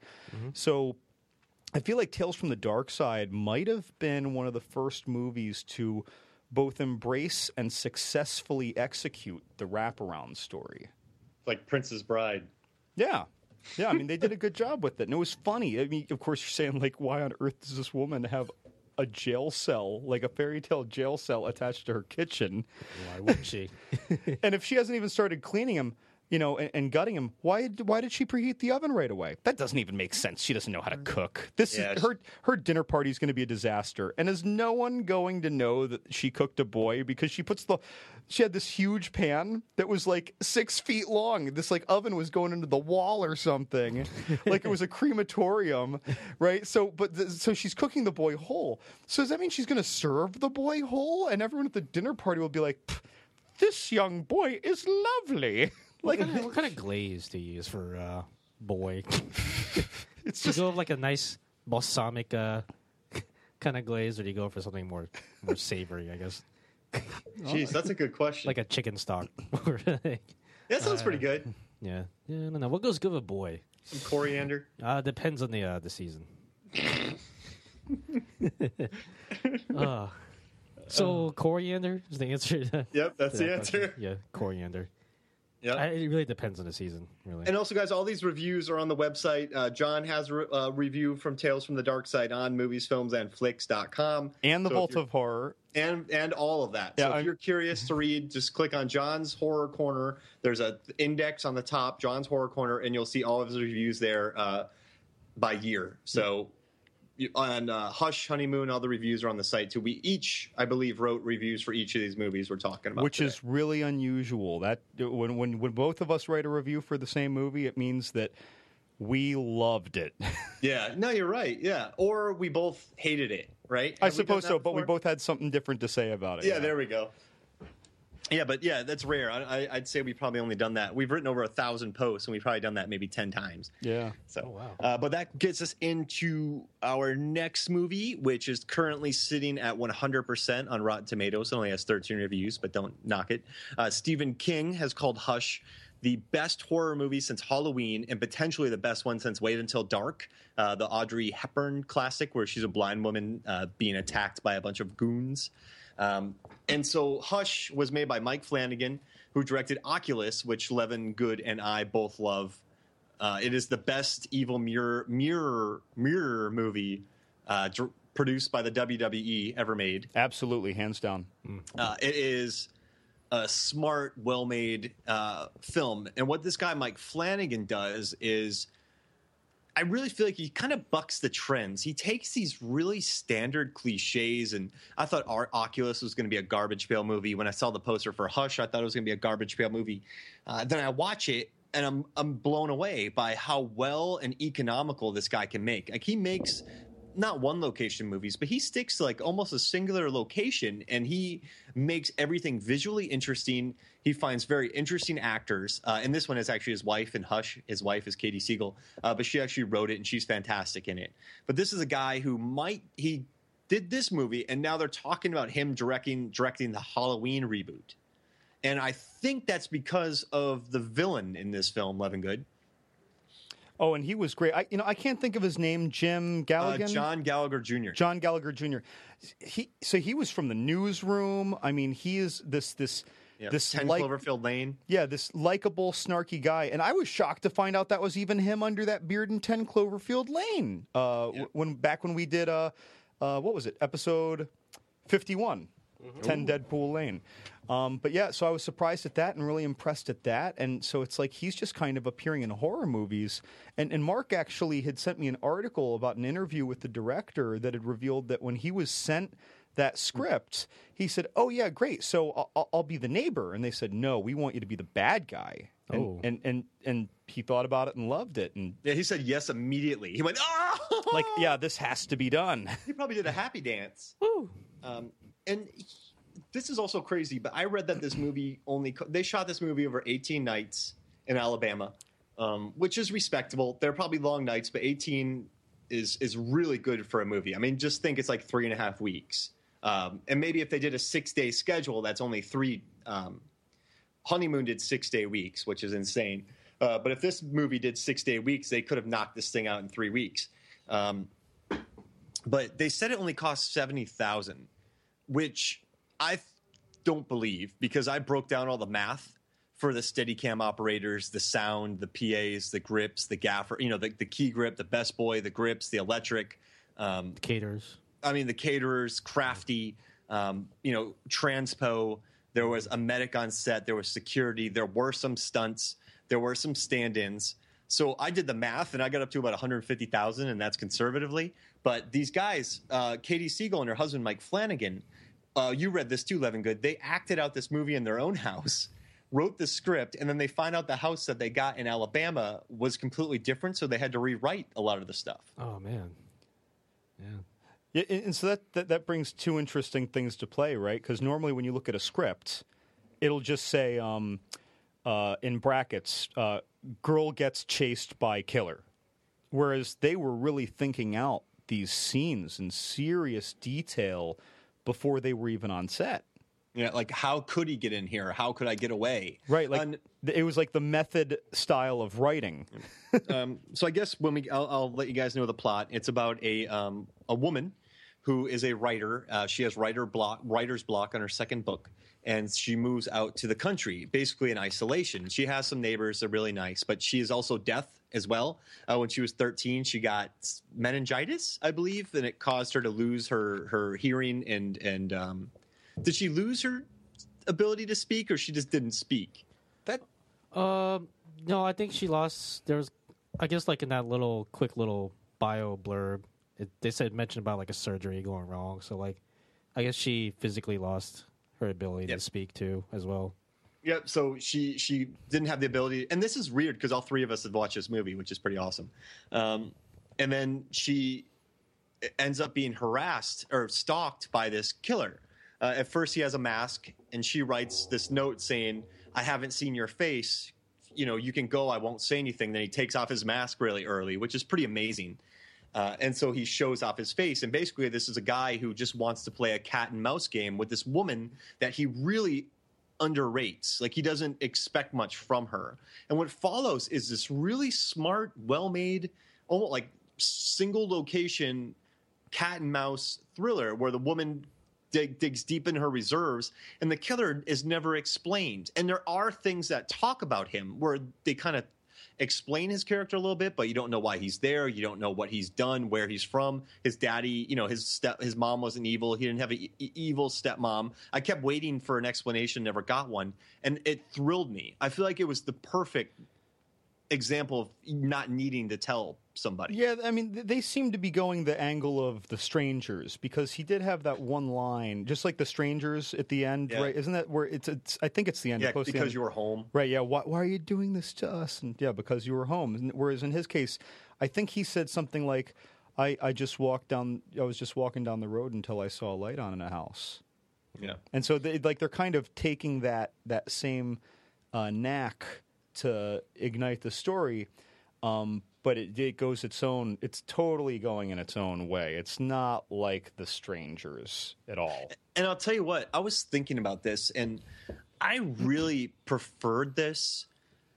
So I feel like Tales from the Dark Side might have been one of the first movies to both embrace and successfully execute the wraparound story. like Princess Bride. Yeah. Yeah, I mean, they did a good job with it. And it was funny. I mean, of course, you're saying, like, why on earth does this woman have a jail cell, like a fairy tale jail cell attached to her kitchen? Why wouldn't she? And if she hasn't even started cleaning him, you know, and, and gutting him, why why did she preheat the oven right away? That doesn't even make sense. She doesn't know how to cook. This Yeah, is she- her her dinner party is going to be a disaster. And is no one going to know that she cooked a boy because she puts the she had this huge pan that was like six feet long. This like oven was going into the wall or something, like it was a crematorium, right? So, but the, so she's cooking the boy whole. So does that mean she's going to serve the boy whole? And everyone at the dinner party will be like, "This young boy is lovely." Like, what kind, of, what kind of glaze do you use for uh, boy? It's Do you just go with like a nice balsamic uh, kind of glaze, or do you go for something more more savory? I guess Jeez, that's a good question. like a chicken stock. that sounds pretty good. yeah, yeah. No, no. What goes good with boy? Some coriander. Uh, depends on the uh, the season. uh, so coriander is the answer. To that, Yep, that's to the that answer. question? Yeah, coriander. Yep. I, it really depends on the season, really. And also, guys, all these reviews are on the website. Uh, John has a re- uh, review from Tales from the Dark Side on movies, films, and flicks dot com. and the So if Vault you're- of Horror. and and all of that. Yeah, so if I'm- you're curious to read, just click on John's Horror Corner. There's a index on the top, John's Horror Corner, and you'll see all of his reviews there uh, by year. So you, on uh, Hush, Honeymoon, all the reviews are on the site too. We each, I believe, wrote reviews for each of these movies we're talking about, Which today. is really unusual. That when when when both of us write a review for the same movie, it means that we loved it. yeah. No, you're right. Yeah, or we both hated it. Right? I Have we done suppose that so, but we before? both had something different to say about it. Yeah, there we go. Yeah, but yeah, that's rare. I, I, I'd say we've probably only done that. We've written over a thousand posts, and we've probably done that maybe ten times. Yeah. So, Oh, wow. uh, but that gets us into our next movie, which is currently sitting at one hundred percent on Rotten Tomatoes. It only has thirteen reviews, but don't knock it. Uh, Stephen King has called Hush the best horror movie since Halloween, and potentially the best one since Wait Until Dark, uh, the Audrey Hepburn classic, where she's a blind woman uh, being attacked by a bunch of goons. Um, and so Hush was made by Mike Flanagan, who directed Oculus, which Levin Good and I both love. Uh, it is the best evil mirror mirror mirror movie uh, dr- produced by the W W E ever made. Absolutely, hands down. Uh, it is a smart, well-made uh, film. And what this guy Mike Flanagan does is, I really feel like he kind of bucks the trends. He takes these really standard cliches, and I thought our Oculus was going to be a garbage pail movie. When I saw the poster for Hush, I thought it was going to be a garbage pail movie. Uh, then I watch it, and I'm I'm blown away by how well and economical this guy can make. Like, he makes not one location movies, but he sticks to like almost a singular location, and he makes everything visually interesting. He finds very interesting actors. Uh, and this one is actually his wife in Hush. His wife is Katie Siegel, uh, but she actually wrote it, and she's fantastic in it. But this is a guy who might he did this movie, and now they're talking about him directing directing the Halloween reboot. And I think that's because of the villain in this film, Levin Good. Oh, and he was great. I, you know, I can't think of his name. Jim Uh, Galligan. John Gallagher Junior John Gallagher Junior He so he was from the Newsroom. I mean, he is this this Yeah, this ten like Cloverfield Lane. yeah this likable, snarky guy. And I was shocked to find out that was even him under that beard in ten Cloverfield Lane. Uh, Yeah. when back when we did uh, uh, what was it, episode fifty-one. ten Deadpool Lane. Um, but yeah, so I was surprised at that and really impressed at that. And so it's like he's just kind of appearing in horror movies. And, and Mark actually had sent me an article about an interview with the director that had revealed that when he was sent that script, he said, "Oh, yeah, great. So I'll, I'll be the neighbor." And they said, "No, we want you to be the bad guy." And, Oh. and, and, and he thought about it and loved it. And Yeah, he said yes immediately. He went, oh! like, yeah, this has to be done. He probably did a happy dance. Um, and he- this is also crazy, but I read that this movie only co- they shot this movie over eighteen nights in Alabama, um, which is respectable. They're probably long nights, but eighteen is is really good for a movie. I mean, just think it's like three and a half weeks. Um, and maybe if they did a six day schedule, that's only three. Um, Honeymoon did six day weeks, which is insane. Uh, but if this movie did six day weeks, they could have knocked this thing out in three weeks. Um, but they said it only cost seventy thousand, which I th- don't believe, because I broke down all the math for the Steadicam operators, the sound, the P As, the grips, the gaffer, you know, the, the key grip, the best boy, the grips, the electric. Um, Caters. I mean, the caterers, Crafty, um, you know, Transpo. There was a medic on set. There was security. There were some stunts. There were some stand-ins. So I did the math, and I got up to about one hundred fifty thousand, and that's conservatively. But these guys, uh, Katie Siegel and her husband, Mike Flanagan, uh, you read this too, Levin Good. They acted out this movie in their own house, wrote the script, and then they find out the house that they got in Alabama was completely different, so they had to rewrite a lot of the stuff. Oh man. Yeah. Yeah, and and so that, that, that brings two interesting things to play, right? Because normally when you look at a script, it'll just say um, uh, in brackets, uh, girl gets chased by killer. Whereas they were really thinking out these scenes in serious detail before they were even on set. You know, like, how could he get in here? How could I get away? Right, like And- th- it was like the method style of writing. um, so I guess when we, I'll, I'll let you guys know the plot. It's about a um, a woman who is a writer. Uh, she has writer block, writer's block on her second book, and she moves out to the country, basically in isolation. She has some neighbors; they're really nice, but she is also deaf as well. Uh, when she was thirteen, she got meningitis, I believe, and it caused her to lose her her hearing. And and um, did she lose her ability to speak, or she just didn't speak? That Um, no, I think she lost. There was, I guess, like in that little quick little bio blurb, it, they said mentioned about like a surgery going wrong. So like, I guess she physically lost her ability Yep. to speak too, as well. Yep. So she she didn't have the ability, and this is weird because all three of us have watched this movie, which is pretty awesome. Um, and then she ends up being harassed or stalked by this killer. Uh, at first, he has a mask, and she writes this note saying, "I haven't seen your face. You know, you can go. I won't say anything." Then he takes off his mask really early, which is pretty amazing. Uh, and so he shows off his face. And basically, this is a guy who just wants to play a cat and mouse game with this woman that he really underrates. Like, he doesn't expect much from her. And what follows is this really smart, well-made, almost like single location cat and mouse thriller where the woman dig, digs deep in her reserves and the killer is never explained. And there are things that talk about him where they kind of explain his character a little bit, but you don't know why he's there. You don't know what he's done, where he's from. His daddy, you know, his step, his mom wasn't evil. He didn't have an e- evil stepmom. I kept waiting for an explanation, never got one, and it thrilled me. I feel like it was the perfect example of not needing to tell somebody. Yeah, I mean, they seem to be going the angle of The Strangers because he did have that one line, just like The Strangers at the end, Yeah. right? Isn't that where it's, it's? I think it's the end. Yeah, close to the because end. you were home. Right, yeah. Why, why are you doing this to us? And yeah, because you were home. And whereas in his case, I think he said something like, I, I just walked down, I was just walking down the road until I saw a light on in a house. Yeah. And so they, like they're kind of taking that, that same uh, knack to ignite the story, um, but it, it goes its own, it's totally going in its own way. It's not like The Strangers at all. And I'll tell you what, I was thinking about this, and I really preferred this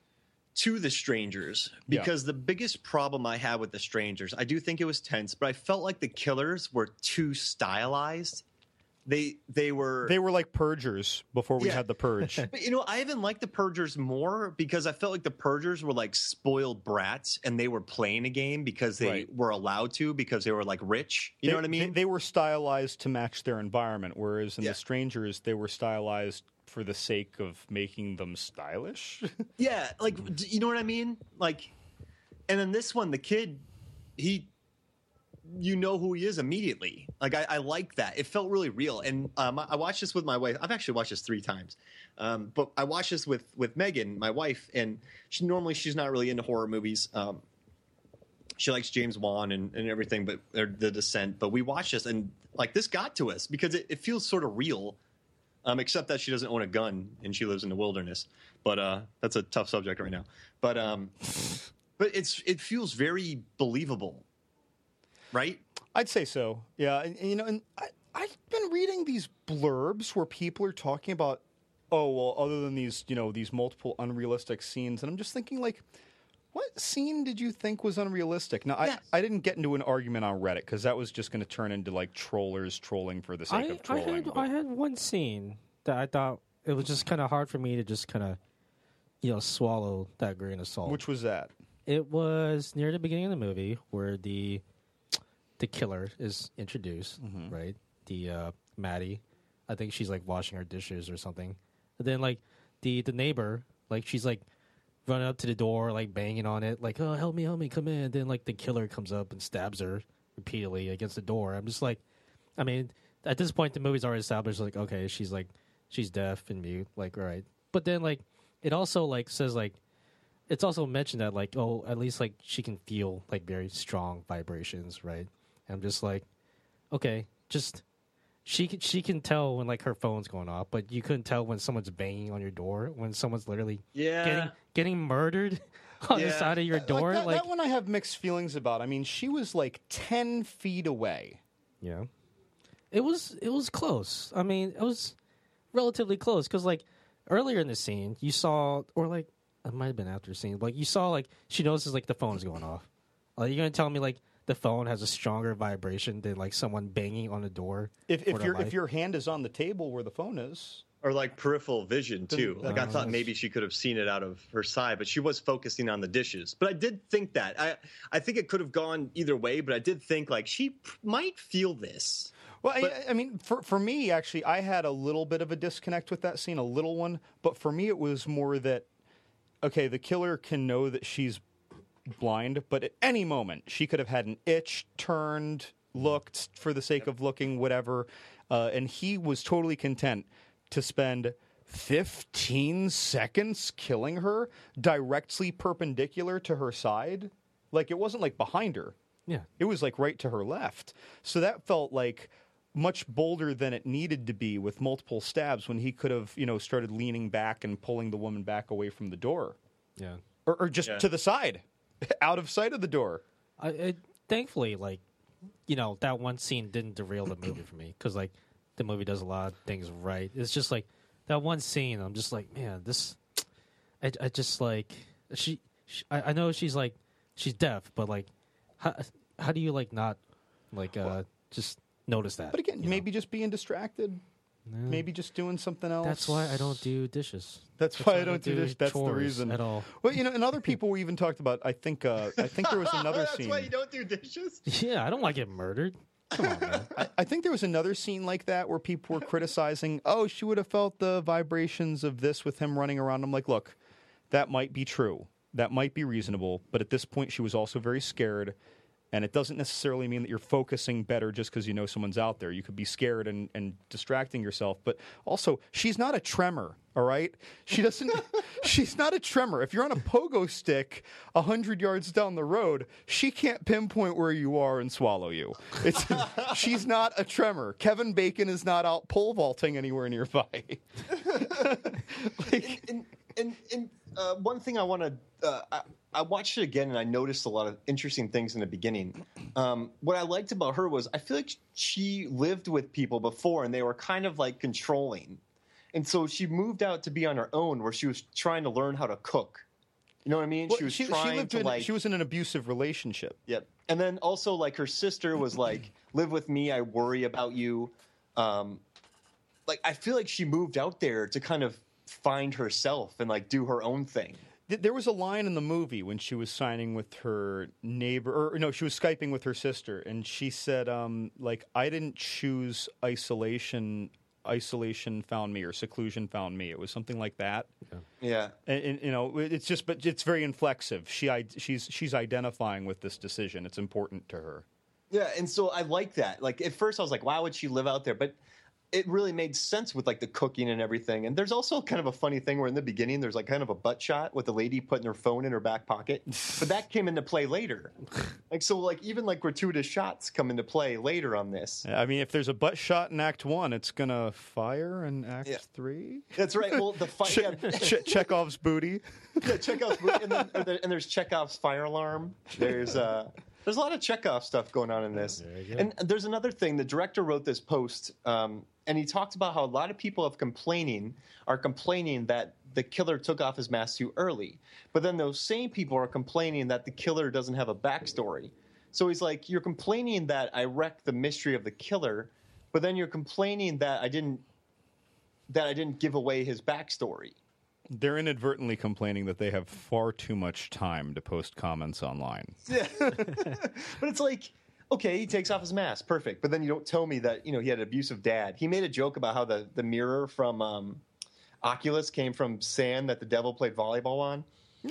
to The Strangers because the biggest problem I had with The Strangers, I do think it was tense, but I felt like the killers were too stylized. They they were They were like purgers before we Yeah. had the purge. But, you know, I even liked the Purgers more because I felt like the Purgers were like spoiled brats and they were playing a game because they Right. were allowed to because they were like rich. You They- know what I mean? They, they were stylized to match their environment, whereas in Yeah. The Strangers, they were stylized for the sake of making them stylish. Yeah, like, d- you know what I mean? Like, and then this one, the kid, he, you know who he is immediately. Like, I, I like that. It felt really real. And um, I watched this with my wife. I've actually watched this three times. Um, but I watched this with, with Megan, my wife, and she normally she's not really into horror movies. Um, she likes James Wan and, and everything, but or The Descent. But we watched this, and like this got to us because it, it feels sort of real. Um, except that she doesn't own a gun and she lives in the wilderness. But uh, that's a tough subject right now. But um, but it's it feels very believable, right? I'd say so. Yeah, and, and, you know, and I, I've been reading these blurbs where people are talking about, oh well, other than these, you know, these multiple unrealistic scenes, and I'm just thinking like, what scene did you think was unrealistic? Now, Yes. I I didn't get into an argument on Reddit because that was just going to turn into like trollers trolling for the sake I, of I trolling. had but- I had one scene that I thought it was just kind of hard for me to just kind of, you know, swallow that grain of salt. Which was that? It was near the beginning of the movie where the the killer is introduced, Mm-hmm. right? The uh, Maddie, I think she's like washing her dishes or something. And then like the the neighbor, like she's like running up to the door, like banging on it, like oh help me, help me, come in. And then like the killer comes up and stabs her repeatedly against the door. I'm just like, I mean, at this point the movie's already established like okay, she's like she's deaf and mute, like all right. But then like it also like says like. It's also mentioned that like oh at least like she can feel like very strong vibrations, right? And I'm just like, okay, just she can she can tell when like her phone's going off, but you couldn't tell when someone's banging on your door, when someone's literally Yeah. getting getting murdered on the Yeah. side of your door. Like that, Like, that one I have mixed feelings about. I mean, she was like ten feet away. yeah, it was it was close. I mean, it was relatively close because like earlier in the scene you saw or like. It might have been after the scene. Like you saw, like she notices like the phone is going off. Like you're gonna tell me like the phone has a stronger vibration than like someone banging on the door. If, for if their your life? if your hand is on the table where the phone is, Or like peripheral vision too. Like I Oh, thought that's- maybe she could have seen it out of her side, but she was focusing on the dishes. But I did think that I I think it could have gone either way. But I did think like she p- might feel this. well, But- I, I mean, for for me, actually, I had a little bit of a disconnect with that scene, a little one. But for me, it was more that okay, the killer can know that she's blind, but at any moment she could have had an itch, turned, looked for the sake of looking, whatever, uh, and he was totally content to spend fifteen seconds killing her directly perpendicular to her side. Like it wasn't like behind her. yeah, It was like right to her left. So that felt like much bolder than it needed to be with multiple stabs when he could have, you know, started leaning back and pulling the woman back away from the door. Yeah. Or, or just Yeah. to the side, out of sight of the door. I, I thankfully, like, you know, that one scene didn't derail the movie for me because, like, the movie does a lot of things right. It's just like that one scene. I'm just like, man, this. I, I just like she. she I, I know she's like she's deaf, but like, how how do you like not like uh well, just notice that? But again, maybe know? just being distracted. No. Maybe just doing something else. That's why I don't do dishes. That's, That's why, why I don't do dishes. That's the reason. At all. Well, you know, and other people we even talked about. I think. Uh, I think there was another That's scene. That's why you don't do dishes. Yeah, I don't want to get murdered. Come on, man. I, I think there was another scene like that where people were criticizing. Oh, she would have felt the vibrations of this with him running around. I'm like, look, that might be true. That might be reasonable. But at this point, she was also very scared. And it doesn't necessarily mean that you're focusing better just because you know someone's out there. You could be scared and, and distracting yourself. But also, she's not a tremor, all right? She doesn't. She's not a tremor. If you're on a pogo stick a hundred yards down the road, she can't pinpoint where you are and swallow you. It's she's not a tremor. Kevin Bacon is not out pole vaulting anywhere nearby. like, and and, and uh, one thing I want to. Uh, I, I watched it again and I noticed a lot of interesting things in the beginning. Um, what I liked about her was I feel like she lived with people before and they were kind of like controlling. And so she moved out to be on her own where she was trying to learn how to cook. You know what I mean? Well, she was she, trying she lived to in, like... She was in an abusive relationship. Yep. And then also like her sister was like, live with me, I worry about you. Um, like I feel like she moved out there to kind of find herself and like do her own thing. There was a line in the movie when she was signing with her neighbor, or no, she was Skyping with her sister, and she said, um, like, I didn't choose isolation, isolation found me, or seclusion found me. It was something like that. Yeah. yeah. And, and, you know, it's just, but it's very inflexive. She, she's, she's identifying with this decision. It's important to her. Yeah, and so I like that. Like, at first I was like, why would she live out there? But it really made sense with like the cooking and everything. And there's also kind of a funny thing where in the beginning there's like kind of a butt shot with the lady putting her phone in her back pocket, but that came into play later. Like so, like even like gratuitous shots come into play later on this. I mean, if there's a butt shot in Act One, it's gonna fire in Act yeah. Three. That's right. Well, the fight. Che- yeah. che- Chekhov's booty. Yeah, Chekhov's booty, and, then, and there's Chekhov's fire alarm. There's uh. There's a lot of Chekhov stuff going on in this. And there's another thing. The director wrote this post, um, and he talked about how a lot of people have complaining are complaining that the killer took off his mask too early. But then those same people are complaining that the killer doesn't have a backstory. So he's like, you're complaining that I wrecked the mystery of the killer, but then you're complaining that I didn't that I didn't give away his backstory. They're inadvertently complaining that they have far too much time to post comments online. Yeah. But it's like, okay, he takes off his mask. Perfect. But then you don't tell me that, you know, he had an abusive dad. He made a joke about how the, the mirror from um, Oculus came from sand that the devil played volleyball on.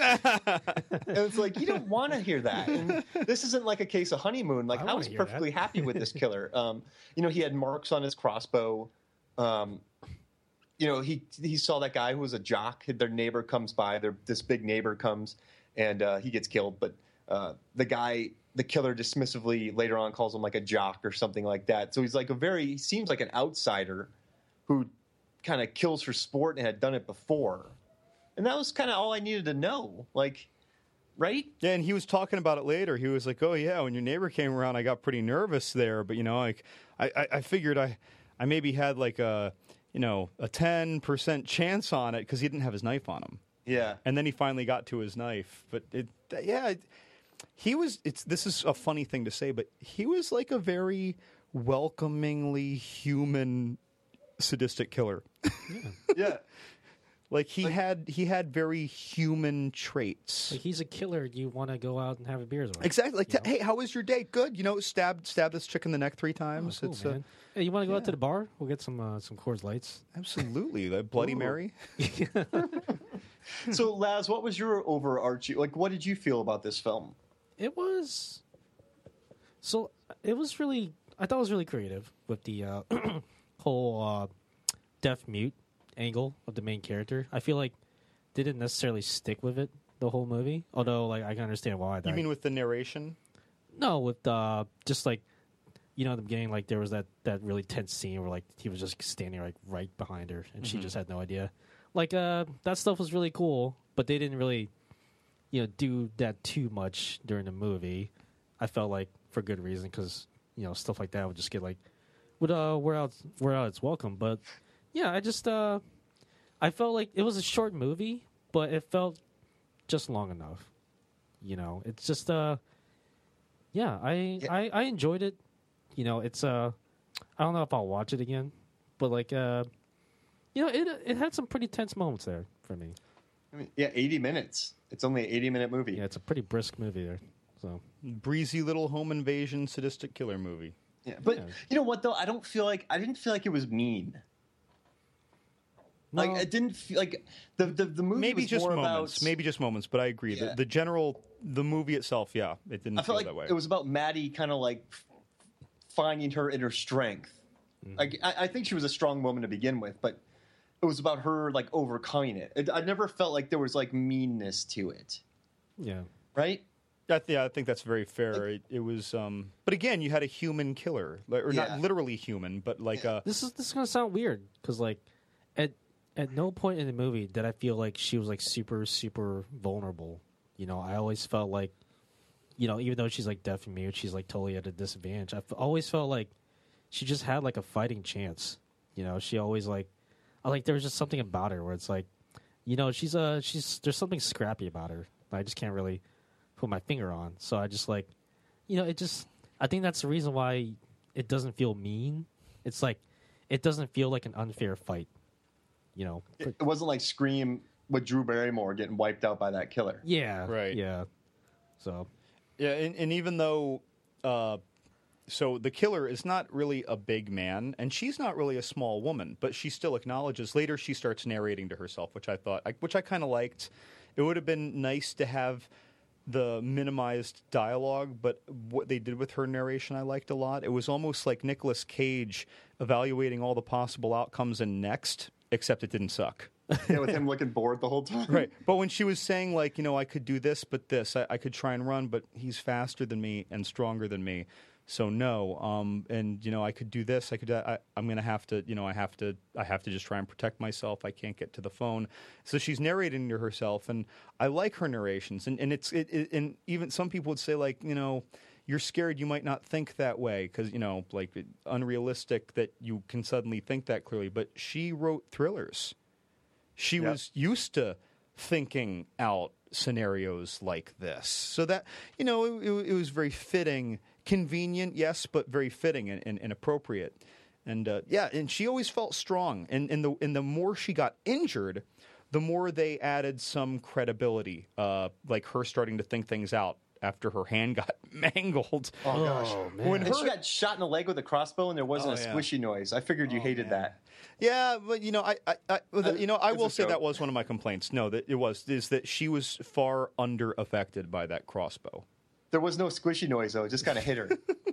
And it's like, you don't want to hear that. And this isn't like a case of honeymoon. Like, I, I was perfectly that. happy with this killer. Um, you know, he had marks on his crossbow. Um You know, he he saw that guy who was a jock. Their neighbor comes by. Their this big neighbor comes, and uh, he gets killed. But uh, the guy, the killer, dismissively later on calls him like a jock or something like that. So he's like a very, he seems like an outsider who kind of kills for sport and had done it before. And that was kind of all I needed to know. Like, right? Yeah, and he was talking about it later. He was like, "Oh yeah, when your neighbor came around, I got pretty nervous there. But you know, like I, I, I figured I, I maybe had like a." you know, a ten percent chance on it because he didn't have his knife on him. Yeah. And then he finally got to his knife. But, it, yeah, it, he was, it's. this is a funny thing to say, but he was like a very welcomingly human sadistic killer. Yeah. yeah. Like he like, had he had very human traits. Like he's a killer. You want to go out and have a beer with him. Exactly. Like, you t- hey, how was your day? Good. You know, stab stab this chick in the neck three times. Oh, cool, it's man. Uh, hey, you want to go yeah. out to the bar? We'll get some uh, some Coors Lights. Absolutely. The Bloody Ooh. Mary. So, Laz, what was your overarching, like, what did you feel about this film? It was, so it was really, I thought it was really creative with the uh, whole uh, deaf mute angle of the main character. I feel like they didn't necessarily stick with it the whole movie, although like I can understand why. You mean with the narration? No, with uh, just like you know, in the beginning, like there was that, that really tense scene where like he was just standing like right behind her, and she just had no idea. Like uh, that stuff was really cool, but they didn't really, you know, do that too much during the movie. I felt like for good reason, because you know stuff like that would just get like would uh wear out wear out its welcome. But yeah, I just uh, I felt like it was a short movie, but it felt just long enough. You know, it's just uh, yeah, I Yeah. I, I enjoyed it. You know, it's uh, I don't know if I'll watch it again, but like uh, you know, it it had some pretty tense moments there for me. I mean, yeah, eighty minutes. It's only an eighty-minute movie. Yeah, it's a pretty brisk movie there. So Breezy little home invasion sadistic killer movie. Yeah, but Yeah. you know what though? I don't feel like I didn't feel like it was mean. Like No. it didn't feel like the the, the movie Maybe was just more moments. about. Maybe just moments, but I agree. Yeah. The, the general, the movie itself, yeah, it didn't I feel felt like that way. it was about Maddie kind of like f- finding her inner strength. Like I, I think she was a strong woman to begin with, but it was about her like overcoming it. it. I never felt like there was like meanness to it, yeah, right? I, th- yeah, I think that's very fair. it, it was, um, but again, you had a human killer, like, or Yeah. not literally human, but like uh, this is this is gonna sound weird because like at at no point in the movie did I feel like she was like super super vulnerable. You know, I always felt like, you know, even though she's like deaf and mute, she's like totally at a disadvantage. I always felt like she just had like a fighting chance. You know, she always like, I like there was just something about her where it's like, you know, she's uh she's there's something scrappy about her. I just can't really put my finger on. So I just like, you know, it just I think that's the reason why it doesn't feel mean. It's like it doesn't feel like an unfair fight. You know, It, it wasn't like Scream with Drew Barrymore getting wiped out by that killer. yeah, Right. yeah. So yeah, and, and even though, uh, so the killer is not really a big man, and she's not really a small woman, but she still acknowledges. Later, she starts narrating to herself, which I thought, I, which I kind of liked. It would have been nice to have the minimized dialogue, but what they did with her narration I liked a lot. It was almost like Nicolas Cage evaluating all the possible outcomes in Next, except it didn't suck. Yeah, with him looking bored the whole time. Right. But when she was saying, like, you know, I could do this, but this, I, I could try and run, but he's faster than me and stronger than me. So no, um, and you know, I could do this. I could. I, I'm going to have to. You know, I have to. I have to just try and protect myself. I can't get to the phone. So she's narrating to herself, and I like her narrations. And and it's it, it and even some people would say, like, you know, you're scared. You might not think that way because you know, like, unrealistic that you can suddenly think that clearly. But she wrote thrillers. She Yep. was used to thinking out scenarios like this. So that, you know, it, it, it was very fitting, convenient, yes, but very fitting and, and, and appropriate. And uh, yeah, and she always felt strong. And, and, the, and the more she got injured, the more they added some credibility, uh, like her starting to think things out after her hand got mangled. Oh gosh. Oh, man. When And her- she got shot in the leg with a crossbow, and there wasn't Oh, a yeah. squishy noise. I figured you hated that. Yeah, but you know, I, I, I you know, I it's will a say joke. that was one of my complaints. No, that it was is that she was far under affected by that crossbow. There was no squishy noise though; it just kind of hit her.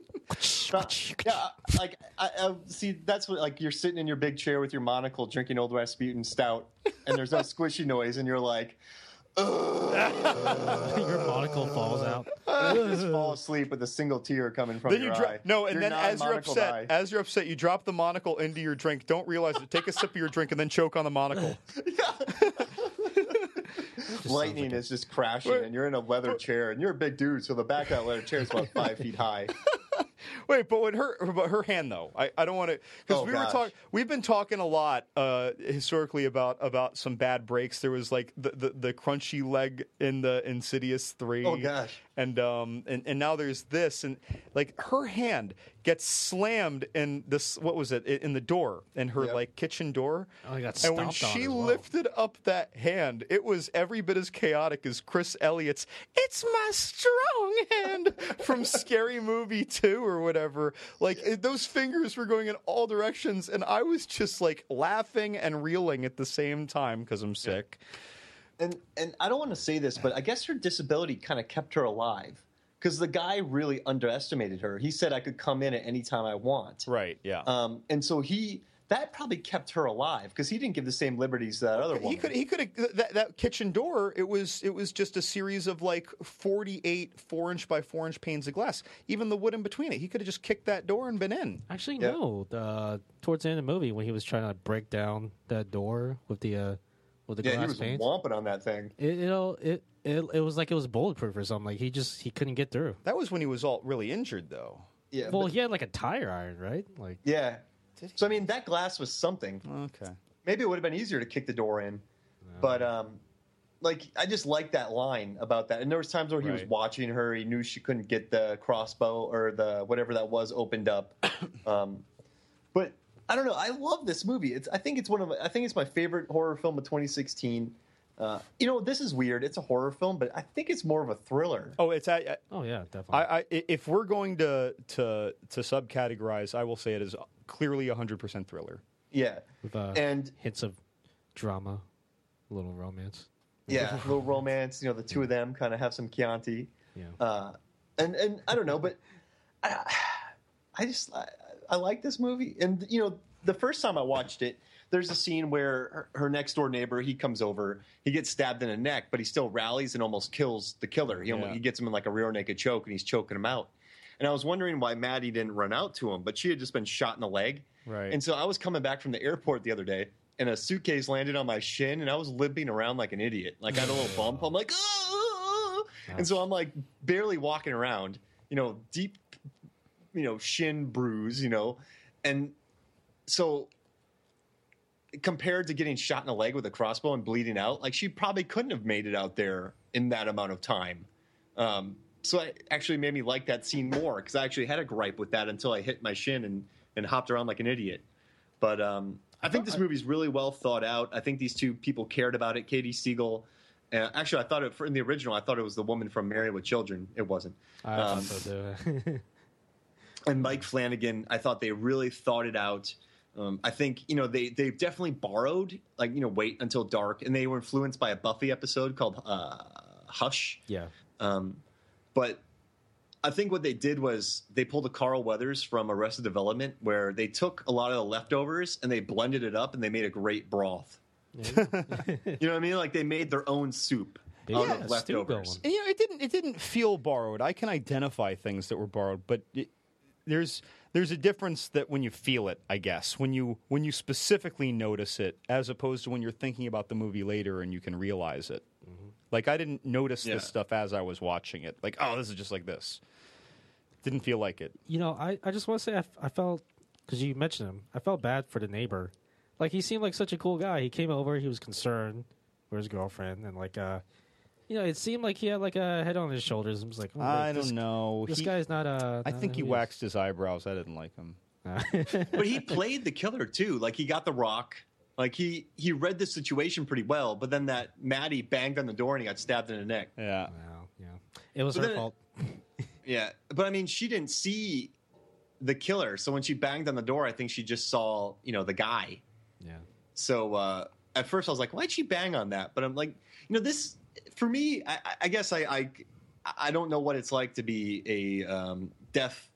But, yeah, like I, I, see, that's what like you're sitting in your big chair with your monocle, drinking Old Rasputin stout, and there's no squishy noise, and you're like, your monocle falls out. you just fall asleep with a single tear coming from Then your you dro- eye. no, and Your then as you're non-monocled upset, eye. as you're upset, you drop the monocle into your drink. Don't realize it. Take a sip of your drink and then choke on the monocle. lightning is just crashing, and you're in a leather chair, and you're a big dude, so the back of that leather chair is about five feet high. Wait, but when her, but her hand though, I, I don't want to because Oh, we were gosh. talking. We've been talking a lot uh, historically about about some bad breaks. There was like the, the, the crunchy leg in the Insidious three. Oh, gosh. And um and, and now there's this and like her hand gets slammed in this what was it in the door in her Yep. like kitchen door. Oh, he got and when stomped on she as well. lifted up that hand, it was every bit as chaotic as Chris Elliott's "It's my strong hand" from Scary Movie two or whatever. Like it, those fingers were going in all directions, and I was just like laughing and reeling at the same time because I'm sick. And and I don't want to say this, but I guess her disability kind of kept her alive because the guy really underestimated her. He said I could come in at any time I want. Right? Yeah. Um, and so he that probably kept her alive because he didn't give the same liberties to that other woman. He could he could have that, that kitchen door. It was it was just a series of like forty-eight four inch by four inch panes of glass. Even the wood in between it, he could have just kicked that door and been in. Actually, Yeah. no. The, towards the end of the movie, when he was trying to break down that door with the uh, with the yeah, he glass was panes, whomping on that thing. it, you know, it, it it was like it was bulletproof or something. Like he just he couldn't get through. That was when he was all really injured, though. Yeah, Well, but- he had like a tire iron, right? Like yeah. So I mean, that glass was something. Okay. Maybe it would have been easier to kick the door in, but um, like I just like that line about that. And there was times where he was Right. watching her. He knew she couldn't get the crossbow or the whatever that was opened up. um, but I don't know. I love this movie. It's I think it's one of my, I think it's my favorite horror film of twenty sixteen. Uh, you know, this is weird. It's a horror film, but I think it's more of a thriller. Oh, it's I, oh yeah, definitely. I, I if we're going to to to subcategorize, I will say it is clearly a hundred percent thriller. Yeah, with uh, and hints of drama, a little romance. yeah, a little romance. You know, the two of them kind of have some Chianti. Yeah. Uh, and and I don't know, but I, I just I, I like this movie. And you know, the first time I watched it, there's a scene where her, her next door neighbor, he comes over, he gets stabbed in the neck, but he still rallies and almost kills the killer. He, almost, Yeah. he gets him in like a rear naked choke, and he's choking him out. And I was wondering why Maddie didn't run out to him, but she had just been shot in the leg. Right. And so I was coming back from the airport the other day, and a suitcase landed on my shin, and I was limping around like an idiot. Like I had a little bump. I'm like, oh! And so I'm like barely walking around, you know, deep, you know, shin bruise, you know, and so compared to getting shot in the leg with a crossbow and bleeding out, like she probably couldn't have made it out there in that amount of time. Um, so it actually made me like that scene more because I actually had a gripe with that until I hit my shin and, and hopped around like an idiot. But um, I think this movie's really well thought out. I think these two people cared about it. Katie Siegel. Uh, actually, I thought it in the original. I thought it was the woman from Married with Children. It wasn't. I Um, thought so too. and Mike Flanagan, I thought they really thought it out. Um, I think you know they they definitely borrowed like you know Wait Until Dark, and they were influenced by a Buffy episode called uh, Hush. yeah. Um, but I think what they did was they pulled a Carl Weathers from Arrested Development, where they took a lot of the leftovers and they blended it up and they made a great broth. You know what I mean? Like they made their own soup Yeah, out yeah, of stew leftovers. going. And, you know, it didn't it didn't feel borrowed. I can identify things that were borrowed, but it, there's there's a difference that when you feel it, I guess, when you when you specifically notice it, as opposed to when you're thinking about the movie later and you can realize it. Mm-hmm. Like I didn't notice Yeah. this stuff as I was watching it. Like, oh, this is just like this. Didn't feel like it. You know, I, I just want to say I, f- I felt, because you mentioned him, I felt bad for the neighbor. Like, he seemed like such a cool guy. He came over, he was concerned for his girlfriend, and, like, uh, you know, it seemed like he had, like, a head on his shoulders. I was like, oh, I wait, don't this, know. This He- guy's not, uh... I not think he who waxed his eyebrows. I didn't like him. But he played the killer too. Like he got the rock. Like he he read the situation pretty well. But then that Maddie banged on the door and he got stabbed in the neck. Yeah. Wow, yeah. It was But her then- fault. Yeah, but I mean, she didn't see the killer. So when she banged on the door, I think she just saw you know the guy. Yeah. So uh, at first I was like, why'd she bang on that? But I'm like, you know, this for me, I, I guess I, I I don't know what it's like to be a um, deaf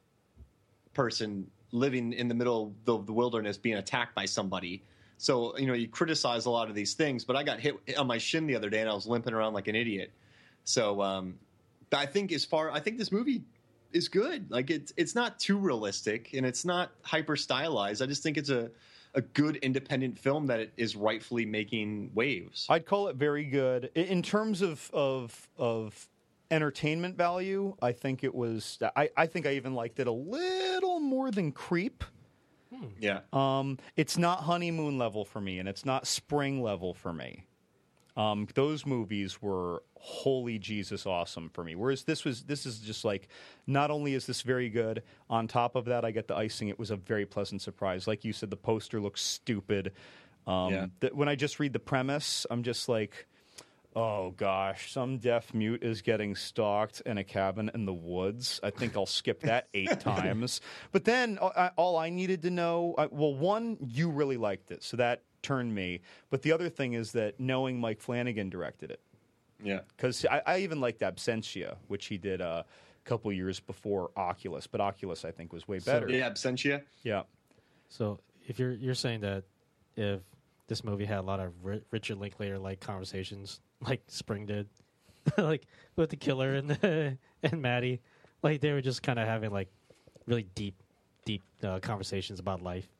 person living in the middle of the, the wilderness being attacked by somebody. So, you know, you criticize a lot of these things, but I got hit on my shin the other day and I was limping around like an idiot. So um, I think as far, I think this movie is good. Like it's, it's not too realistic and it's not hyper stylized. I just think it's a, a good independent film that it is rightfully making waves. I'd call it very good. I- In terms of of of entertainment value, I think it was I, I think I even liked it a little more than Creep. Yeah. Um, it's not honeymoon level for me, and it's not spring level for me. Um, those movies were holy Jesus awesome for me. Whereas this was this is just like not only is this very good, on top of that I get the icing. It was a very pleasant surprise. Like you said, the poster looks stupid. Um, Yeah. th- when I just read the premise, I'm just like, oh gosh, some deaf mute is getting stalked in a cabin in the woods. I think I'll skip that eight times. But then uh, I, all I needed to know, uh, well, one, you really liked it, so that turned me. But the other thing is that knowing Mike Flanagan directed it, Yeah. because I, I even liked Absentia, which he did uh, a couple years before Oculus. But Oculus, I think, was way better. Yeah. Absentia. Yeah. So if you're you're saying that if this movie had a lot of R- Richard Linklater like conversations, like Spring did, like with the killer and and Maddie, like they were just kind of having like really deep, deep uh, conversations about life.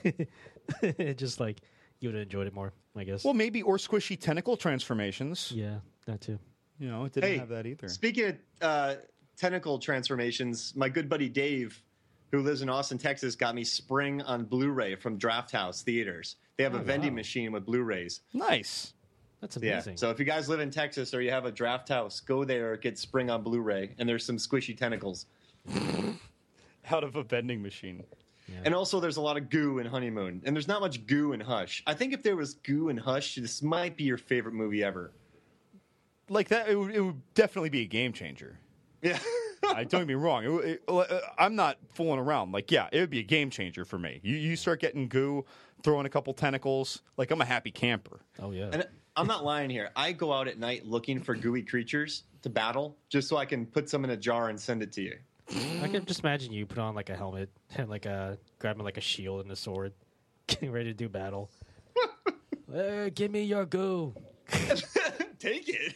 Just like you would have enjoyed it more, I guess. Well, maybe or squishy tentacle transformations. Yeah, that too. You know, it didn't Hey, have that either. Speaking of uh, tentacle transformations, my good buddy Dave, who lives in Austin, Texas, got me Spring on Blu-ray from Draft House Theaters. They have Oh, a vending wow. machine with Blu-rays. Nice. That's Yeah. amazing. So if you guys live in Texas or you have a Draft House, go there, get Spring on Blu-ray, and there's some squishy tentacles. Out of a vending machine. Yeah. And also, there's a lot of goo in Honeymoon, and there's not much goo in Hush. I think if there was goo in Hush, this might be your favorite movie ever. Like that, it would, it would definitely be a game changer. Yeah. I don't get me wrong. It, it, uh, I'm not fooling around. Like, yeah, it would be a game changer for me. You you start getting goo, throwing a couple tentacles. Like, I'm a happy camper. oh yeah. And I'm not lying here. I go out at night looking for gooey creatures to battle, just so I can put some in a jar and send it to you. I can just imagine you put on like a helmet and like a grabbing like a shield and a sword, getting ready to do battle. Uh, give me your goo. Take it.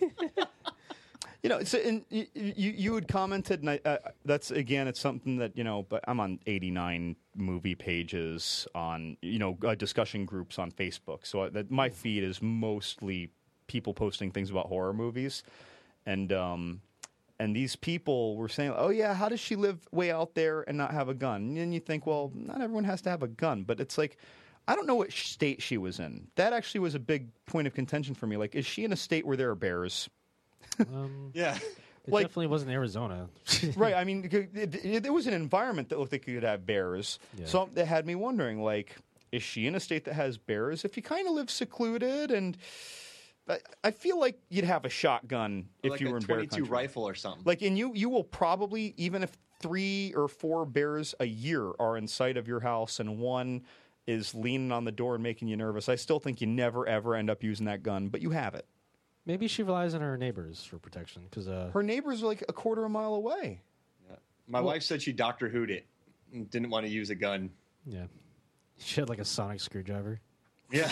You know, it's and you, you you had commented, and I, uh, that's again, it's something that you know. But I'm on eighty-nine movie pages on you know uh, discussion groups on Facebook, so that my feed is mostly people posting things about horror movies, and um, and these people were saying, "Oh yeah, how does she live way out there and not have a gun?" And you think, well, not everyone has to have a gun, but it's like. I don't know what state she was in. That actually was a big point of contention for me. Like, is she in a state where there are bears? Um, Yeah. it like- definitely wasn't Arizona. Right. I mean, it, it, it was an environment that looked like you could have bears. Yeah. So that had me wondering, like, is she in a state that has bears? If you kind of live secluded, and I, I feel like you'd have a shotgun if like you were a in bear twenty-two country. rifle or something. Like, and you you will probably, even if three or four bears a year are in sight of your house and one is leaning on the door and making you nervous, I still think you never ever end up using that gun, but you have it. Maybe she relies on her neighbors for protection because uh, Her neighbors are like a quarter of a mile away. My wife said she Doctor Who'd it and didn't want to use a gun. yeah, she had like a sonic screwdriver. Yeah.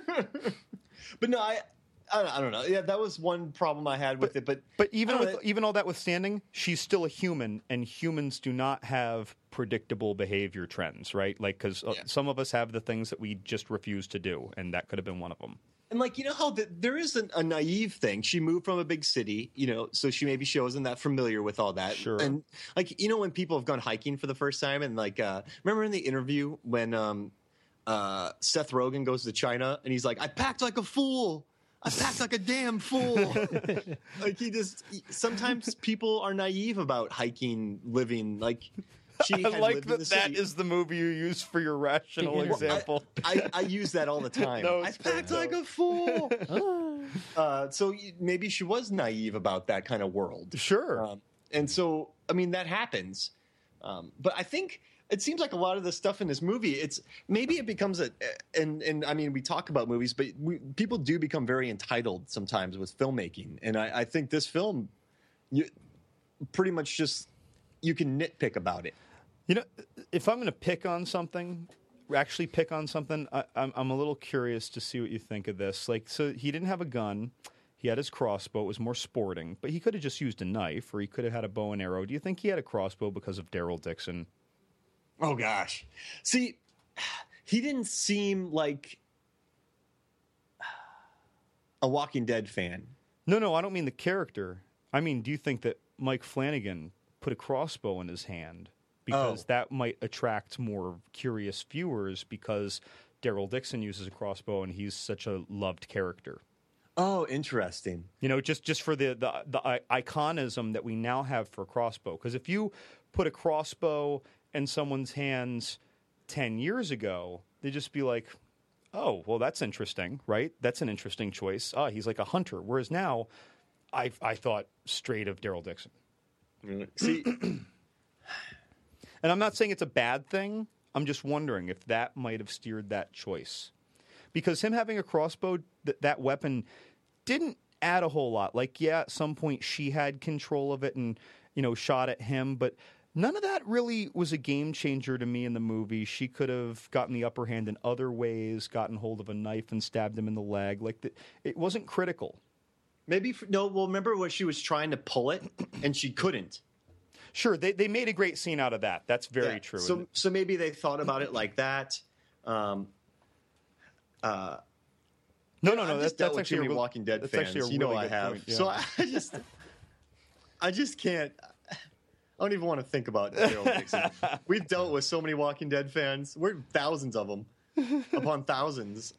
But no, I, I, I don't know. Yeah, that was one problem I had with it. But But even I don't with know, even all that withstanding, she's still a human, and humans do not have predictable behavior trends, right? Like, because uh, Yeah. some of us have the things that we just refuse to do, and that could have been one of them. And like, you know how the, there is an, a naive thing. She moved from a big city, you know, so she maybe she wasn't that familiar with all that. Sure. And like, you know, when people have gone hiking for the first time, and like, uh, remember in the interview when um, uh, Seth Rogen goes to China and he's like, "I packed like a fool. I packed like a damn fool." Like he just he- sometimes people are naive about hiking, living like. She I had like lived in that the that city. is the movie you use for your rational Well, I- example. I, I use that all the time. No, I it's great, packed though. like a fool. uh, so y- maybe she was naive about that kind of world. Sure. Um, and so, I mean, that happens. Um, but I think it seems like a lot of the stuff in this movie, it's maybe it becomes a, and, and I mean, we talk about movies, but we, people do become very entitled sometimes with filmmaking. And I, I think this film, you pretty much just, you can nitpick about it. You know, if I'm going to pick on something, actually pick on something, I, I'm, I'm a little curious to see what you think of this. Like, so he didn't have a gun. He had his crossbow. It was more sporting. But he could have just used a knife, or he could have had a bow and arrow. Do you think he had a crossbow because of Daryl Dixon? Oh, gosh. See, he didn't seem like a Walking Dead fan. No, no, I don't mean the character. I mean, do you think that Mike Flanagan put a crossbow in his hand because Oh. that might attract more curious viewers because Daryl Dixon uses a crossbow and he's such a loved character? Oh, interesting. You know, just, just for the, the, the i- iconism that we now have for a crossbow. Because if you put a crossbow in someone's hands ten years ago, they'd just be like, oh, well, that's interesting, right? That's an interesting choice. Ah, he's like a hunter. Whereas now, I, I thought straight of Daryl Dixon. See, And I'm not saying it's a bad thing. I'm just wondering if that might have steered that choice. Because him having a crossbow, th- that weapon didn't add a whole lot. Like, yeah, at some point she had control of it and, you know, shot at him, but None of that really was a game changer to me in the movie. She could have gotten the upper hand in other ways, gotten hold of a knife and stabbed him in the leg. Like the, it wasn't critical. Maybe for, no. Well, remember when she was trying to pull it and she couldn't. Sure, they they made a great scene out of that. That's very Yeah. true. So so maybe they thought about it like that. Um, uh, no, you no, know, no. I've That's, just dealt that's with actually too a many real- Walking Dead that's fans. actually a You know really I good have. point, yeah. So I just I just can't. I don't even want to think about Daryl Dixon. We've dealt with so many Walking Dead fans. We're thousands of them upon thousands.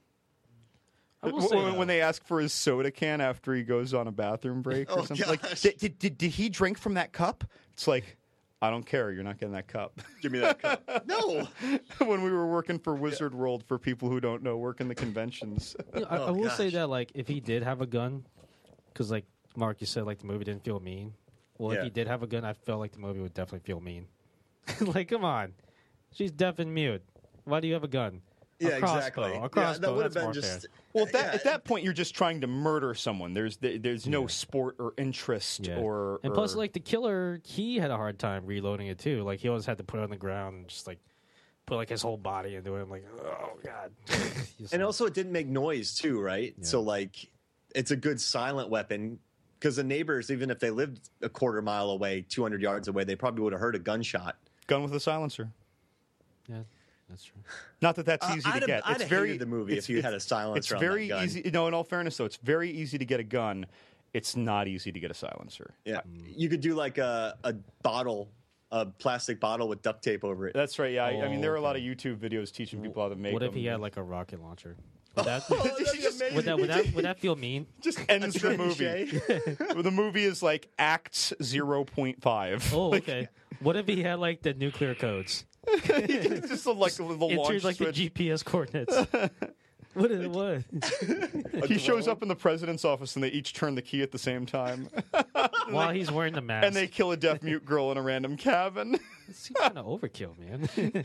I will When, say, when though, they ask for his soda can after he goes on a bathroom break or Oh, something, like, gosh. did, did, did, did he drink from that cup? It's like, I don't care. You're not getting that cup. Give me that cup. No. When we were working for Wizard World, for people who don't know, working the conventions. you know, I, I Oh, will say gosh. that like if he did have a gun, because like Mark, you said like the movie didn't feel mean. Well, Yeah. if he did have a gun, I felt like the movie would definitely feel mean. Like, come on, she's deaf and mute. Why do you have a gun? A Yeah, crossbow, exactly. A Yeah, crossbow. that would have that's been more just. fair. Well, at that, yeah, at that point, you're just trying to murder someone. There's there's no Yeah. sport or interest Yeah. or and plus, or- like the killer, he had a hard time reloading it too. Like he always had to put it on the ground and just like put like his whole body into it. I'm like, oh god. He's And like- also, it didn't make noise too, right? Yeah. So like, it's a good silent weapon because the neighbors, even if they lived a quarter mile away, two hundred yards away, they probably would have heard a gunshot. gun with a silencer. yeah, that's true. Not that that's Uh, easy I'd to have- get. I'd It's have very hated the movie it's- if you had it's- a silencer It's on very that gun. easy. No, in all fairness, though, it's very easy to get a gun. It's not easy to get a silencer. Yeah, you could do like a, a bottle, a plastic bottle with duct tape over it. That's right. Yeah, I, I mean, Oh, there are a lot of okay. YouTube videos teaching people how to make What if them. he had like a rocket launcher? Would that, Oh, that'd be amazing. would that would that would that feel mean? just ends the movie. Trebuchet. Well, the movie is like Acts zero point five. Oh, okay. What if he had like the nuclear codes? It's just a, like the launch Entered like the switch. G P S coordinates. What is it? What? He shows up in the president's office and they each turn the key at the same time. While he's wearing the mask. And they kill a deaf mute girl in a random cabin. This seems kind of overkill, man.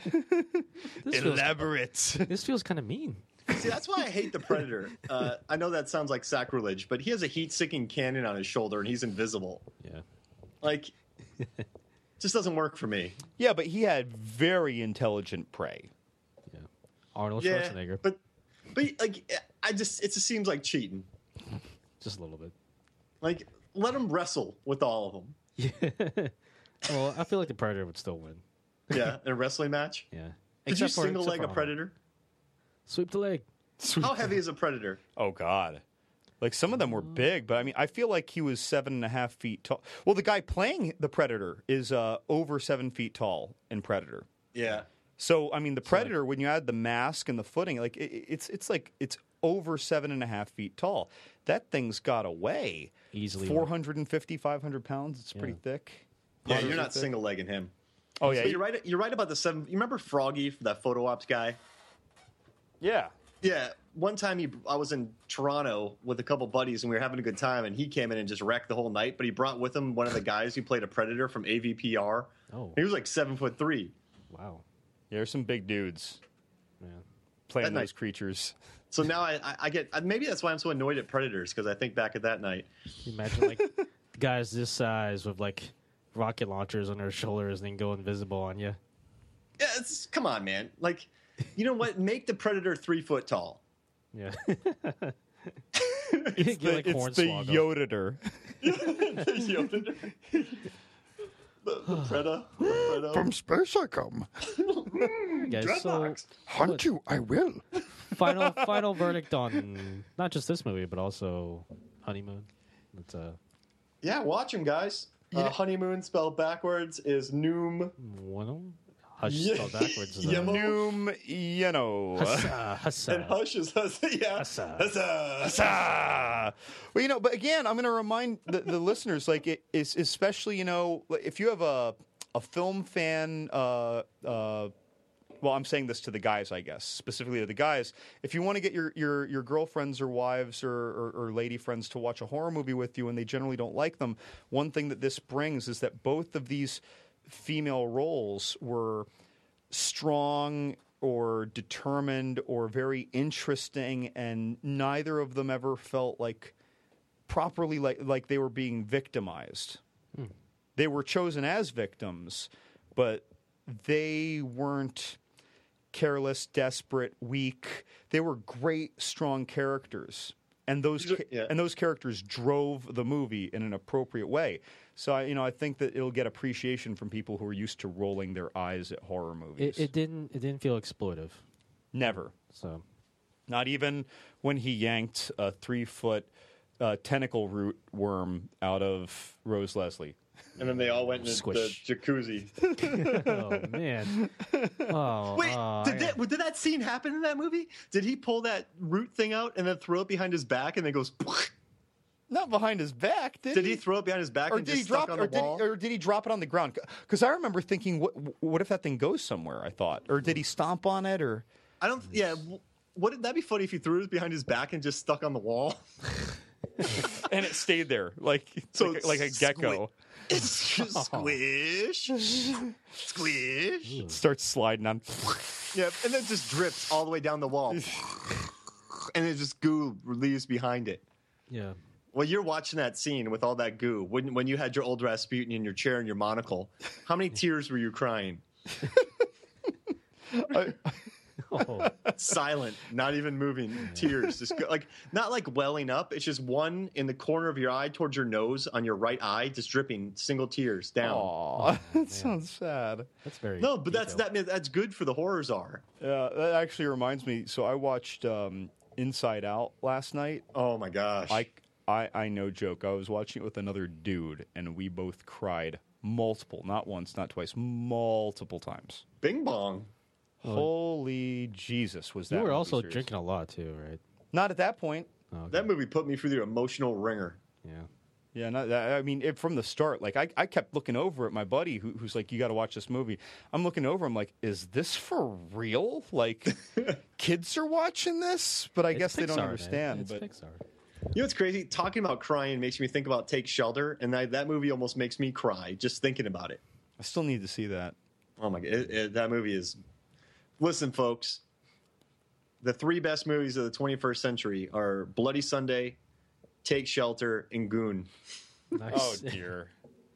this, feels, Elaborate. this feels kind of mean. See, that's why I hate the Predator. Uh, I know that sounds like sacrilege, but he has a heat-seeking cannon on his shoulder and he's invisible. Yeah. Like, just doesn't work for me. Yeah, but he had very intelligent prey. Yeah. Arnold Yeah, Schwarzenegger. but but like, I just it just seems like cheating. Just a little bit. Like, let him wrestle with all of them. Yeah. Well, I feel like the Predator would still win. Yeah, in a wrestling match. Yeah. Did you Except for- single except leg for a Arnold. Predator? Sweep the leg. How heavy is a Predator? Oh God. Like some of them were big, but I mean, I feel like he was seven and a half feet tall. Well, the guy playing the Predator is uh, over seven feet tall in Predator. Yeah. So I mean, the Predator, when you add the mask and the footing, like it, it's it's like it's over seven and a half feet tall. That thing's got away Easily. four hundred fifty, five hundred pounds. It's pretty Yeah. thick. Yeah, you're not Moderately thick. single legging him. Oh yeah, So you're right. You're right about the seven. You remember Froggy, that photo ops guy? yeah. Yeah. One time, he, I was in Toronto with a couple buddies, and we were having a good time. And he came in and just wrecked the whole night. But he brought with him one of the guys who played a Predator from A V P R. Oh. He was like seven foot three. Wow. Yeah, there's some big dudes Yeah. playing That those night- creatures. So now I, I, I get maybe that's why I'm so annoyed at Predators, because I think back at that night. Can you imagine like guys this size with like rocket launchers on their shoulders and then go invisible on you. Yeah, it's, come on, man. Like, you know what? Make the Predator three foot tall. Yeah. It's the, like it's the Hornswoggle. Yodator. the, the Preda. The Preda. From space I come. Guys, so Dreadlocks. Hunt you, I will. final final verdict on not just this movie but also Honeymoon. It's uh Yeah, watch him, guys. Uh, honeymoon spelled backwards is Noom. one Hush Yeah. spelled backwards. Is, uh, Yellow. Noom Yeno. Hussa, Hussa. And Hush is Hush. Yeah. Hussa. Hussa. Ah. Well, you know, but again, I'm going to remind the, the listeners, like, it is especially, you know, if you have a a film fan, uh, uh, well, I'm saying this to the guys, I guess, specifically to the guys. If you want to get your your, your girlfriends or wives or, or, or lady friends to watch a horror movie with you and they generally don't like them, one thing that this brings is that both of these female roles were strong or determined or very interesting, and neither of them ever felt like properly like like they were being victimized. They were chosen as victims but they weren't careless, desperate, weak. They were great, strong characters. And those These are- yeah. and those characters drove the movie in an appropriate way. So I, you know, I think that it'll get appreciation from people who are used to rolling their eyes at horror movies. It, it didn't. It didn't feel exploitive. Never, So not even when he yanked a three foot uh, tentacle root worm out of Rose Leslie. And then they all went into Squish. the jacuzzi. oh man. Oh. Wait, oh, did, I- that, did that scene happen in that movie? Did he pull that root thing out and then throw it behind his back and then goes? Not behind his back, did, Did he throw it behind his back Or and did just he drop? stuck on Or the did, wall? he, or did he drop it on the ground? Because I remember thinking, what what if that thing goes somewhere? I thought, or did he stomp on it? Or I don't. Yeah. w- Wouldn't that be funny if he threw it behind his back and just stuck on the wall? and it stayed there, like So like, a- like a gecko. It's just squish, squish. It starts sliding on. Yeah, and then just drips all the way down the wall, and it just goo leaves behind it. yeah. Well, you're watching that scene with all that goo. When when you had your old Rasputin in your chair and your monocle, how many tears were you crying? I, Oh. Silent, not even moving. Tears, just go, like not like welling up. It's just one in the corner of your eye towards your nose on your right eye, just dripping single tears down. aw, that sounds sad. That's very. No, but that's detailed. that. That's good for the horror czar. Yeah, that actually reminds me. So I watched um, Inside Out last night. Oh my gosh! I, I, I no joke. I was watching it with another dude, and we both cried multiple, not once, not twice, multiple times. Bing bong. Holy Jesus, was that? You were movie also serious. drinking a lot too, right? Not at that point. Oh, okay. That movie put me through the emotional ringer. Yeah. Yeah, not that, I mean, it, from the start, like I, I kept looking over at my buddy who, who's like, "You got to watch this movie." I'm looking over. I'm like, "Is this for real? Like, kids are watching this?" But I It's guess they Pixar, don't man. understand. It's But Pixar. You know what's crazy? Talking about crying makes me think about Take Shelter, and I, that movie almost makes me cry just thinking about it. I still need to see that. Oh my god, it, it, that movie is. Listen, folks. The three best movies of the twenty-first century are Bloody Sunday, Take Shelter, and Goon, Nice. Oh dear.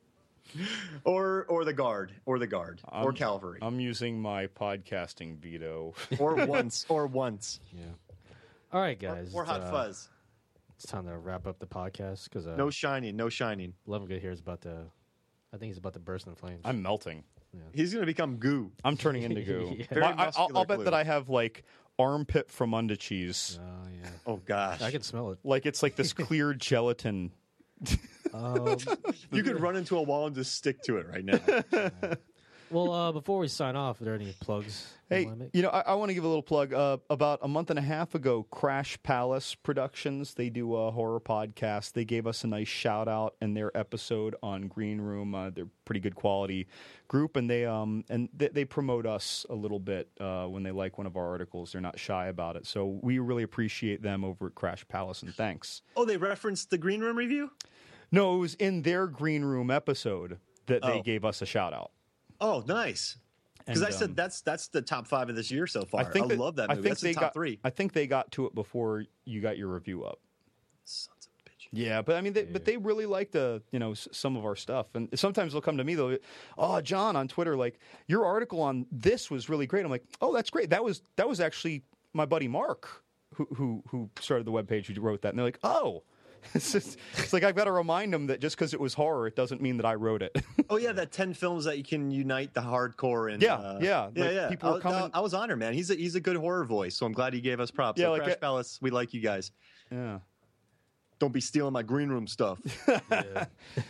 or or The Guard, or The Guard, or I'm- Calvary, I'm using my podcasting veto. or Once, or Once, Yeah. All right, guys. or Hot uh, Fuzz. It's time to wrap up the podcast because uh, No Shining, no Shining. Lovegood here is about to. I think he's about to burst in flames. I'm melting. He's gonna become goo. I'm turning into goo. Yeah. Very My- I, I'll, muscular I'll bet glue. that I have like armpit from under cheese. Oh yeah. Oh gosh, I can smell it. Like it's like this clear gelatin. Um, you could run into a wall and just stick to it right now. well, uh, before we sign off, are there any plugs? you Hey, wanna make? you know, I, I want to give a little plug. Uh, about a month and a half ago, Crash Palace Productions, they do a horror podcast. They gave us a nice shout out in their episode on Green Room. Uh, they're pretty good quality group, and they um and they, they promote us a little bit uh, when they like one of our articles. They're not shy about it, so we really appreciate them over at Crash Palace. And thanks. Oh, they referenced the Green Room review. No, it was in their Green Room episode that they Oh. gave us a shout out. Oh, nice. Because And, I said um, that's that's the top five of this year so far. I, I think that, love that I movie. think That's they the top got three. I think they got to it before you got your review up. Sons of bitches. Yeah, but I mean, they, but they really like the you know s- some of our stuff, and sometimes they'll come to me. They'll, oh, John on Twitter, like your article on this was really great. I'm like, oh, that's great. That was that was actually my buddy Mark who who who started the webpage who wrote that, and they're like, oh. It's, just, it's like I've got to remind them that just because it was horror, it doesn't mean that I wrote it. Oh yeah, that ten films that you can unite the hardcore and Yeah, uh, yeah, yeah, like, yeah. people I, were coming- I, I was honored, man. He's a he's a good horror voice, so I'm glad he gave us props. Yeah, so like Crash a- Palace, we like you guys. yeah. Don't be stealing my green room stuff. Yeah.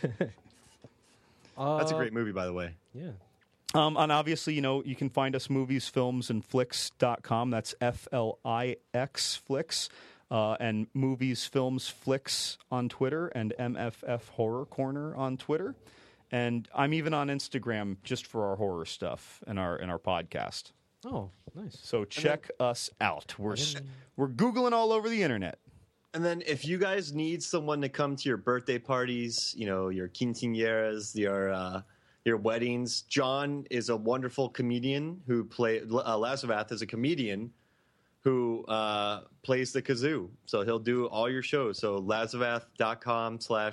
That's a Uh, great movie, by the way. Yeah. Um, and obviously, you know, you can find us movies, films, and flicks dot com. That's F L I X flicks. Uh, and movies, films, flicks on Twitter, and M F F Horror Corner on Twitter. And I'm even on Instagram just for our horror stuff and our and our podcast. Oh, nice. So check us out. We're s- we're googling all over the internet. And then if you guys need someone to come to your birthday parties, you know, your quinceañeras, your uh, your weddings, John is a wonderful comedian who play. Uh, Lazovath is a comedian who uh, plays the kazoo. So he'll do all your shows. So lazovath dot com slash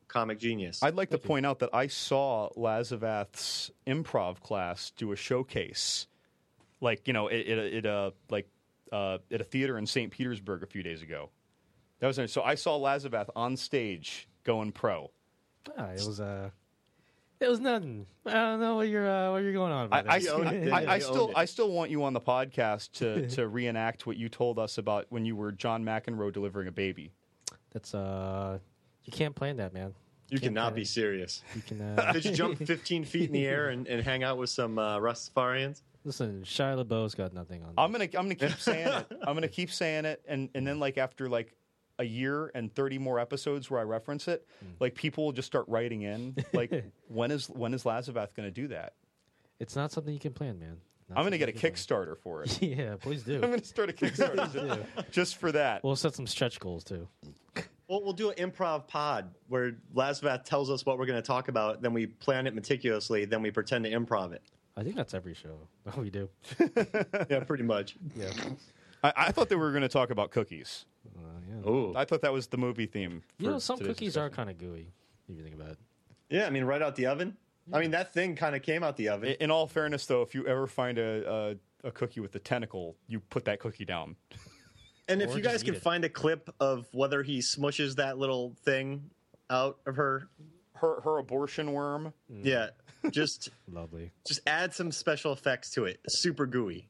comic genius. I'd like to point out that I saw Lazavath's improv class do a showcase, like you know, it it, it uh like uh, at a theater in Saint Petersburg a few days ago. That was so I saw Lazavath on stage going pro. Ah, it was uh, it was nothing. I don't know what you're uh, what you're going on I, about. I, He owned it, didn't I, he? I He still owned it. I still want you on the podcast to to reenact what you told us about when you were John McEnroe delivering a baby. That's uh, you can't plan that, man. you Can't cannot plan be it. serious. You can. Uh, Did you jump fifteen feet in the air and, and hang out with some uh, Rastafarians? Listen, Shia LaBeouf's got nothing on. I'm gonna I'm gonna keep saying it. I'm gonna keep saying it, and and then like after like a year and thirty more episodes where I reference it, like people will just start writing in like when is when is Lazavath gonna do that? It's not something you can plan, man. Not I'm gonna get a something you can Kickstarter for it. plan. Yeah, please do. I'm gonna start a Kickstarter just, just for that. We'll set some stretch goals too. Well, we'll do an improv pod where Lazavath tells us what we're going to talk about, then we plan it meticulously, then we pretend to improv it. I think that's every show that we do. Yeah, pretty much. Yeah. I, I thought they were gonna talk about cookies. Uh, yeah. Oh, I thought that was the movie theme. You for know, some today's cookies are discussion. kind of gooey. If you think about it. yeah. I mean, right out the oven. I mean, that thing kind of came out the oven. In in all fairness, though, if you ever find a, a a cookie with a tentacle, you put that cookie down. And if Or you just guys eat can it. find a clip of whether he smushes that little thing out of her, Her her abortion worm. yeah, just Lovely. just add some special effects to it. Super gooey.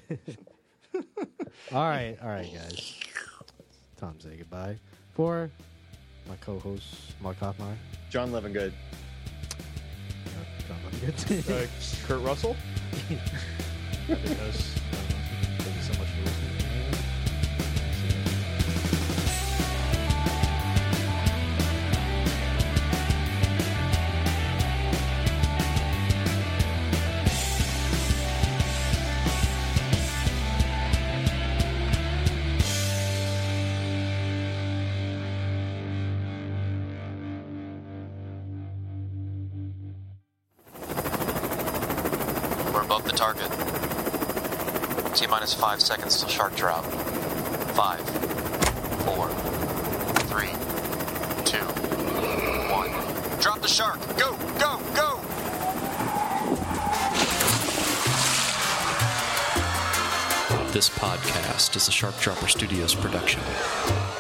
All right, all right, guys. Time to say goodbye. For my co-host Mark Hoffmeyer, John Levingood. uh, John Levingood. Uh, Kurt Russell. Because, thank you so much for listening. We're above the target. T minus five seconds till shark drop. Five, four, three, two, one. Drop the shark! Go, go, go! This podcast is a Shark Dropper Studios production.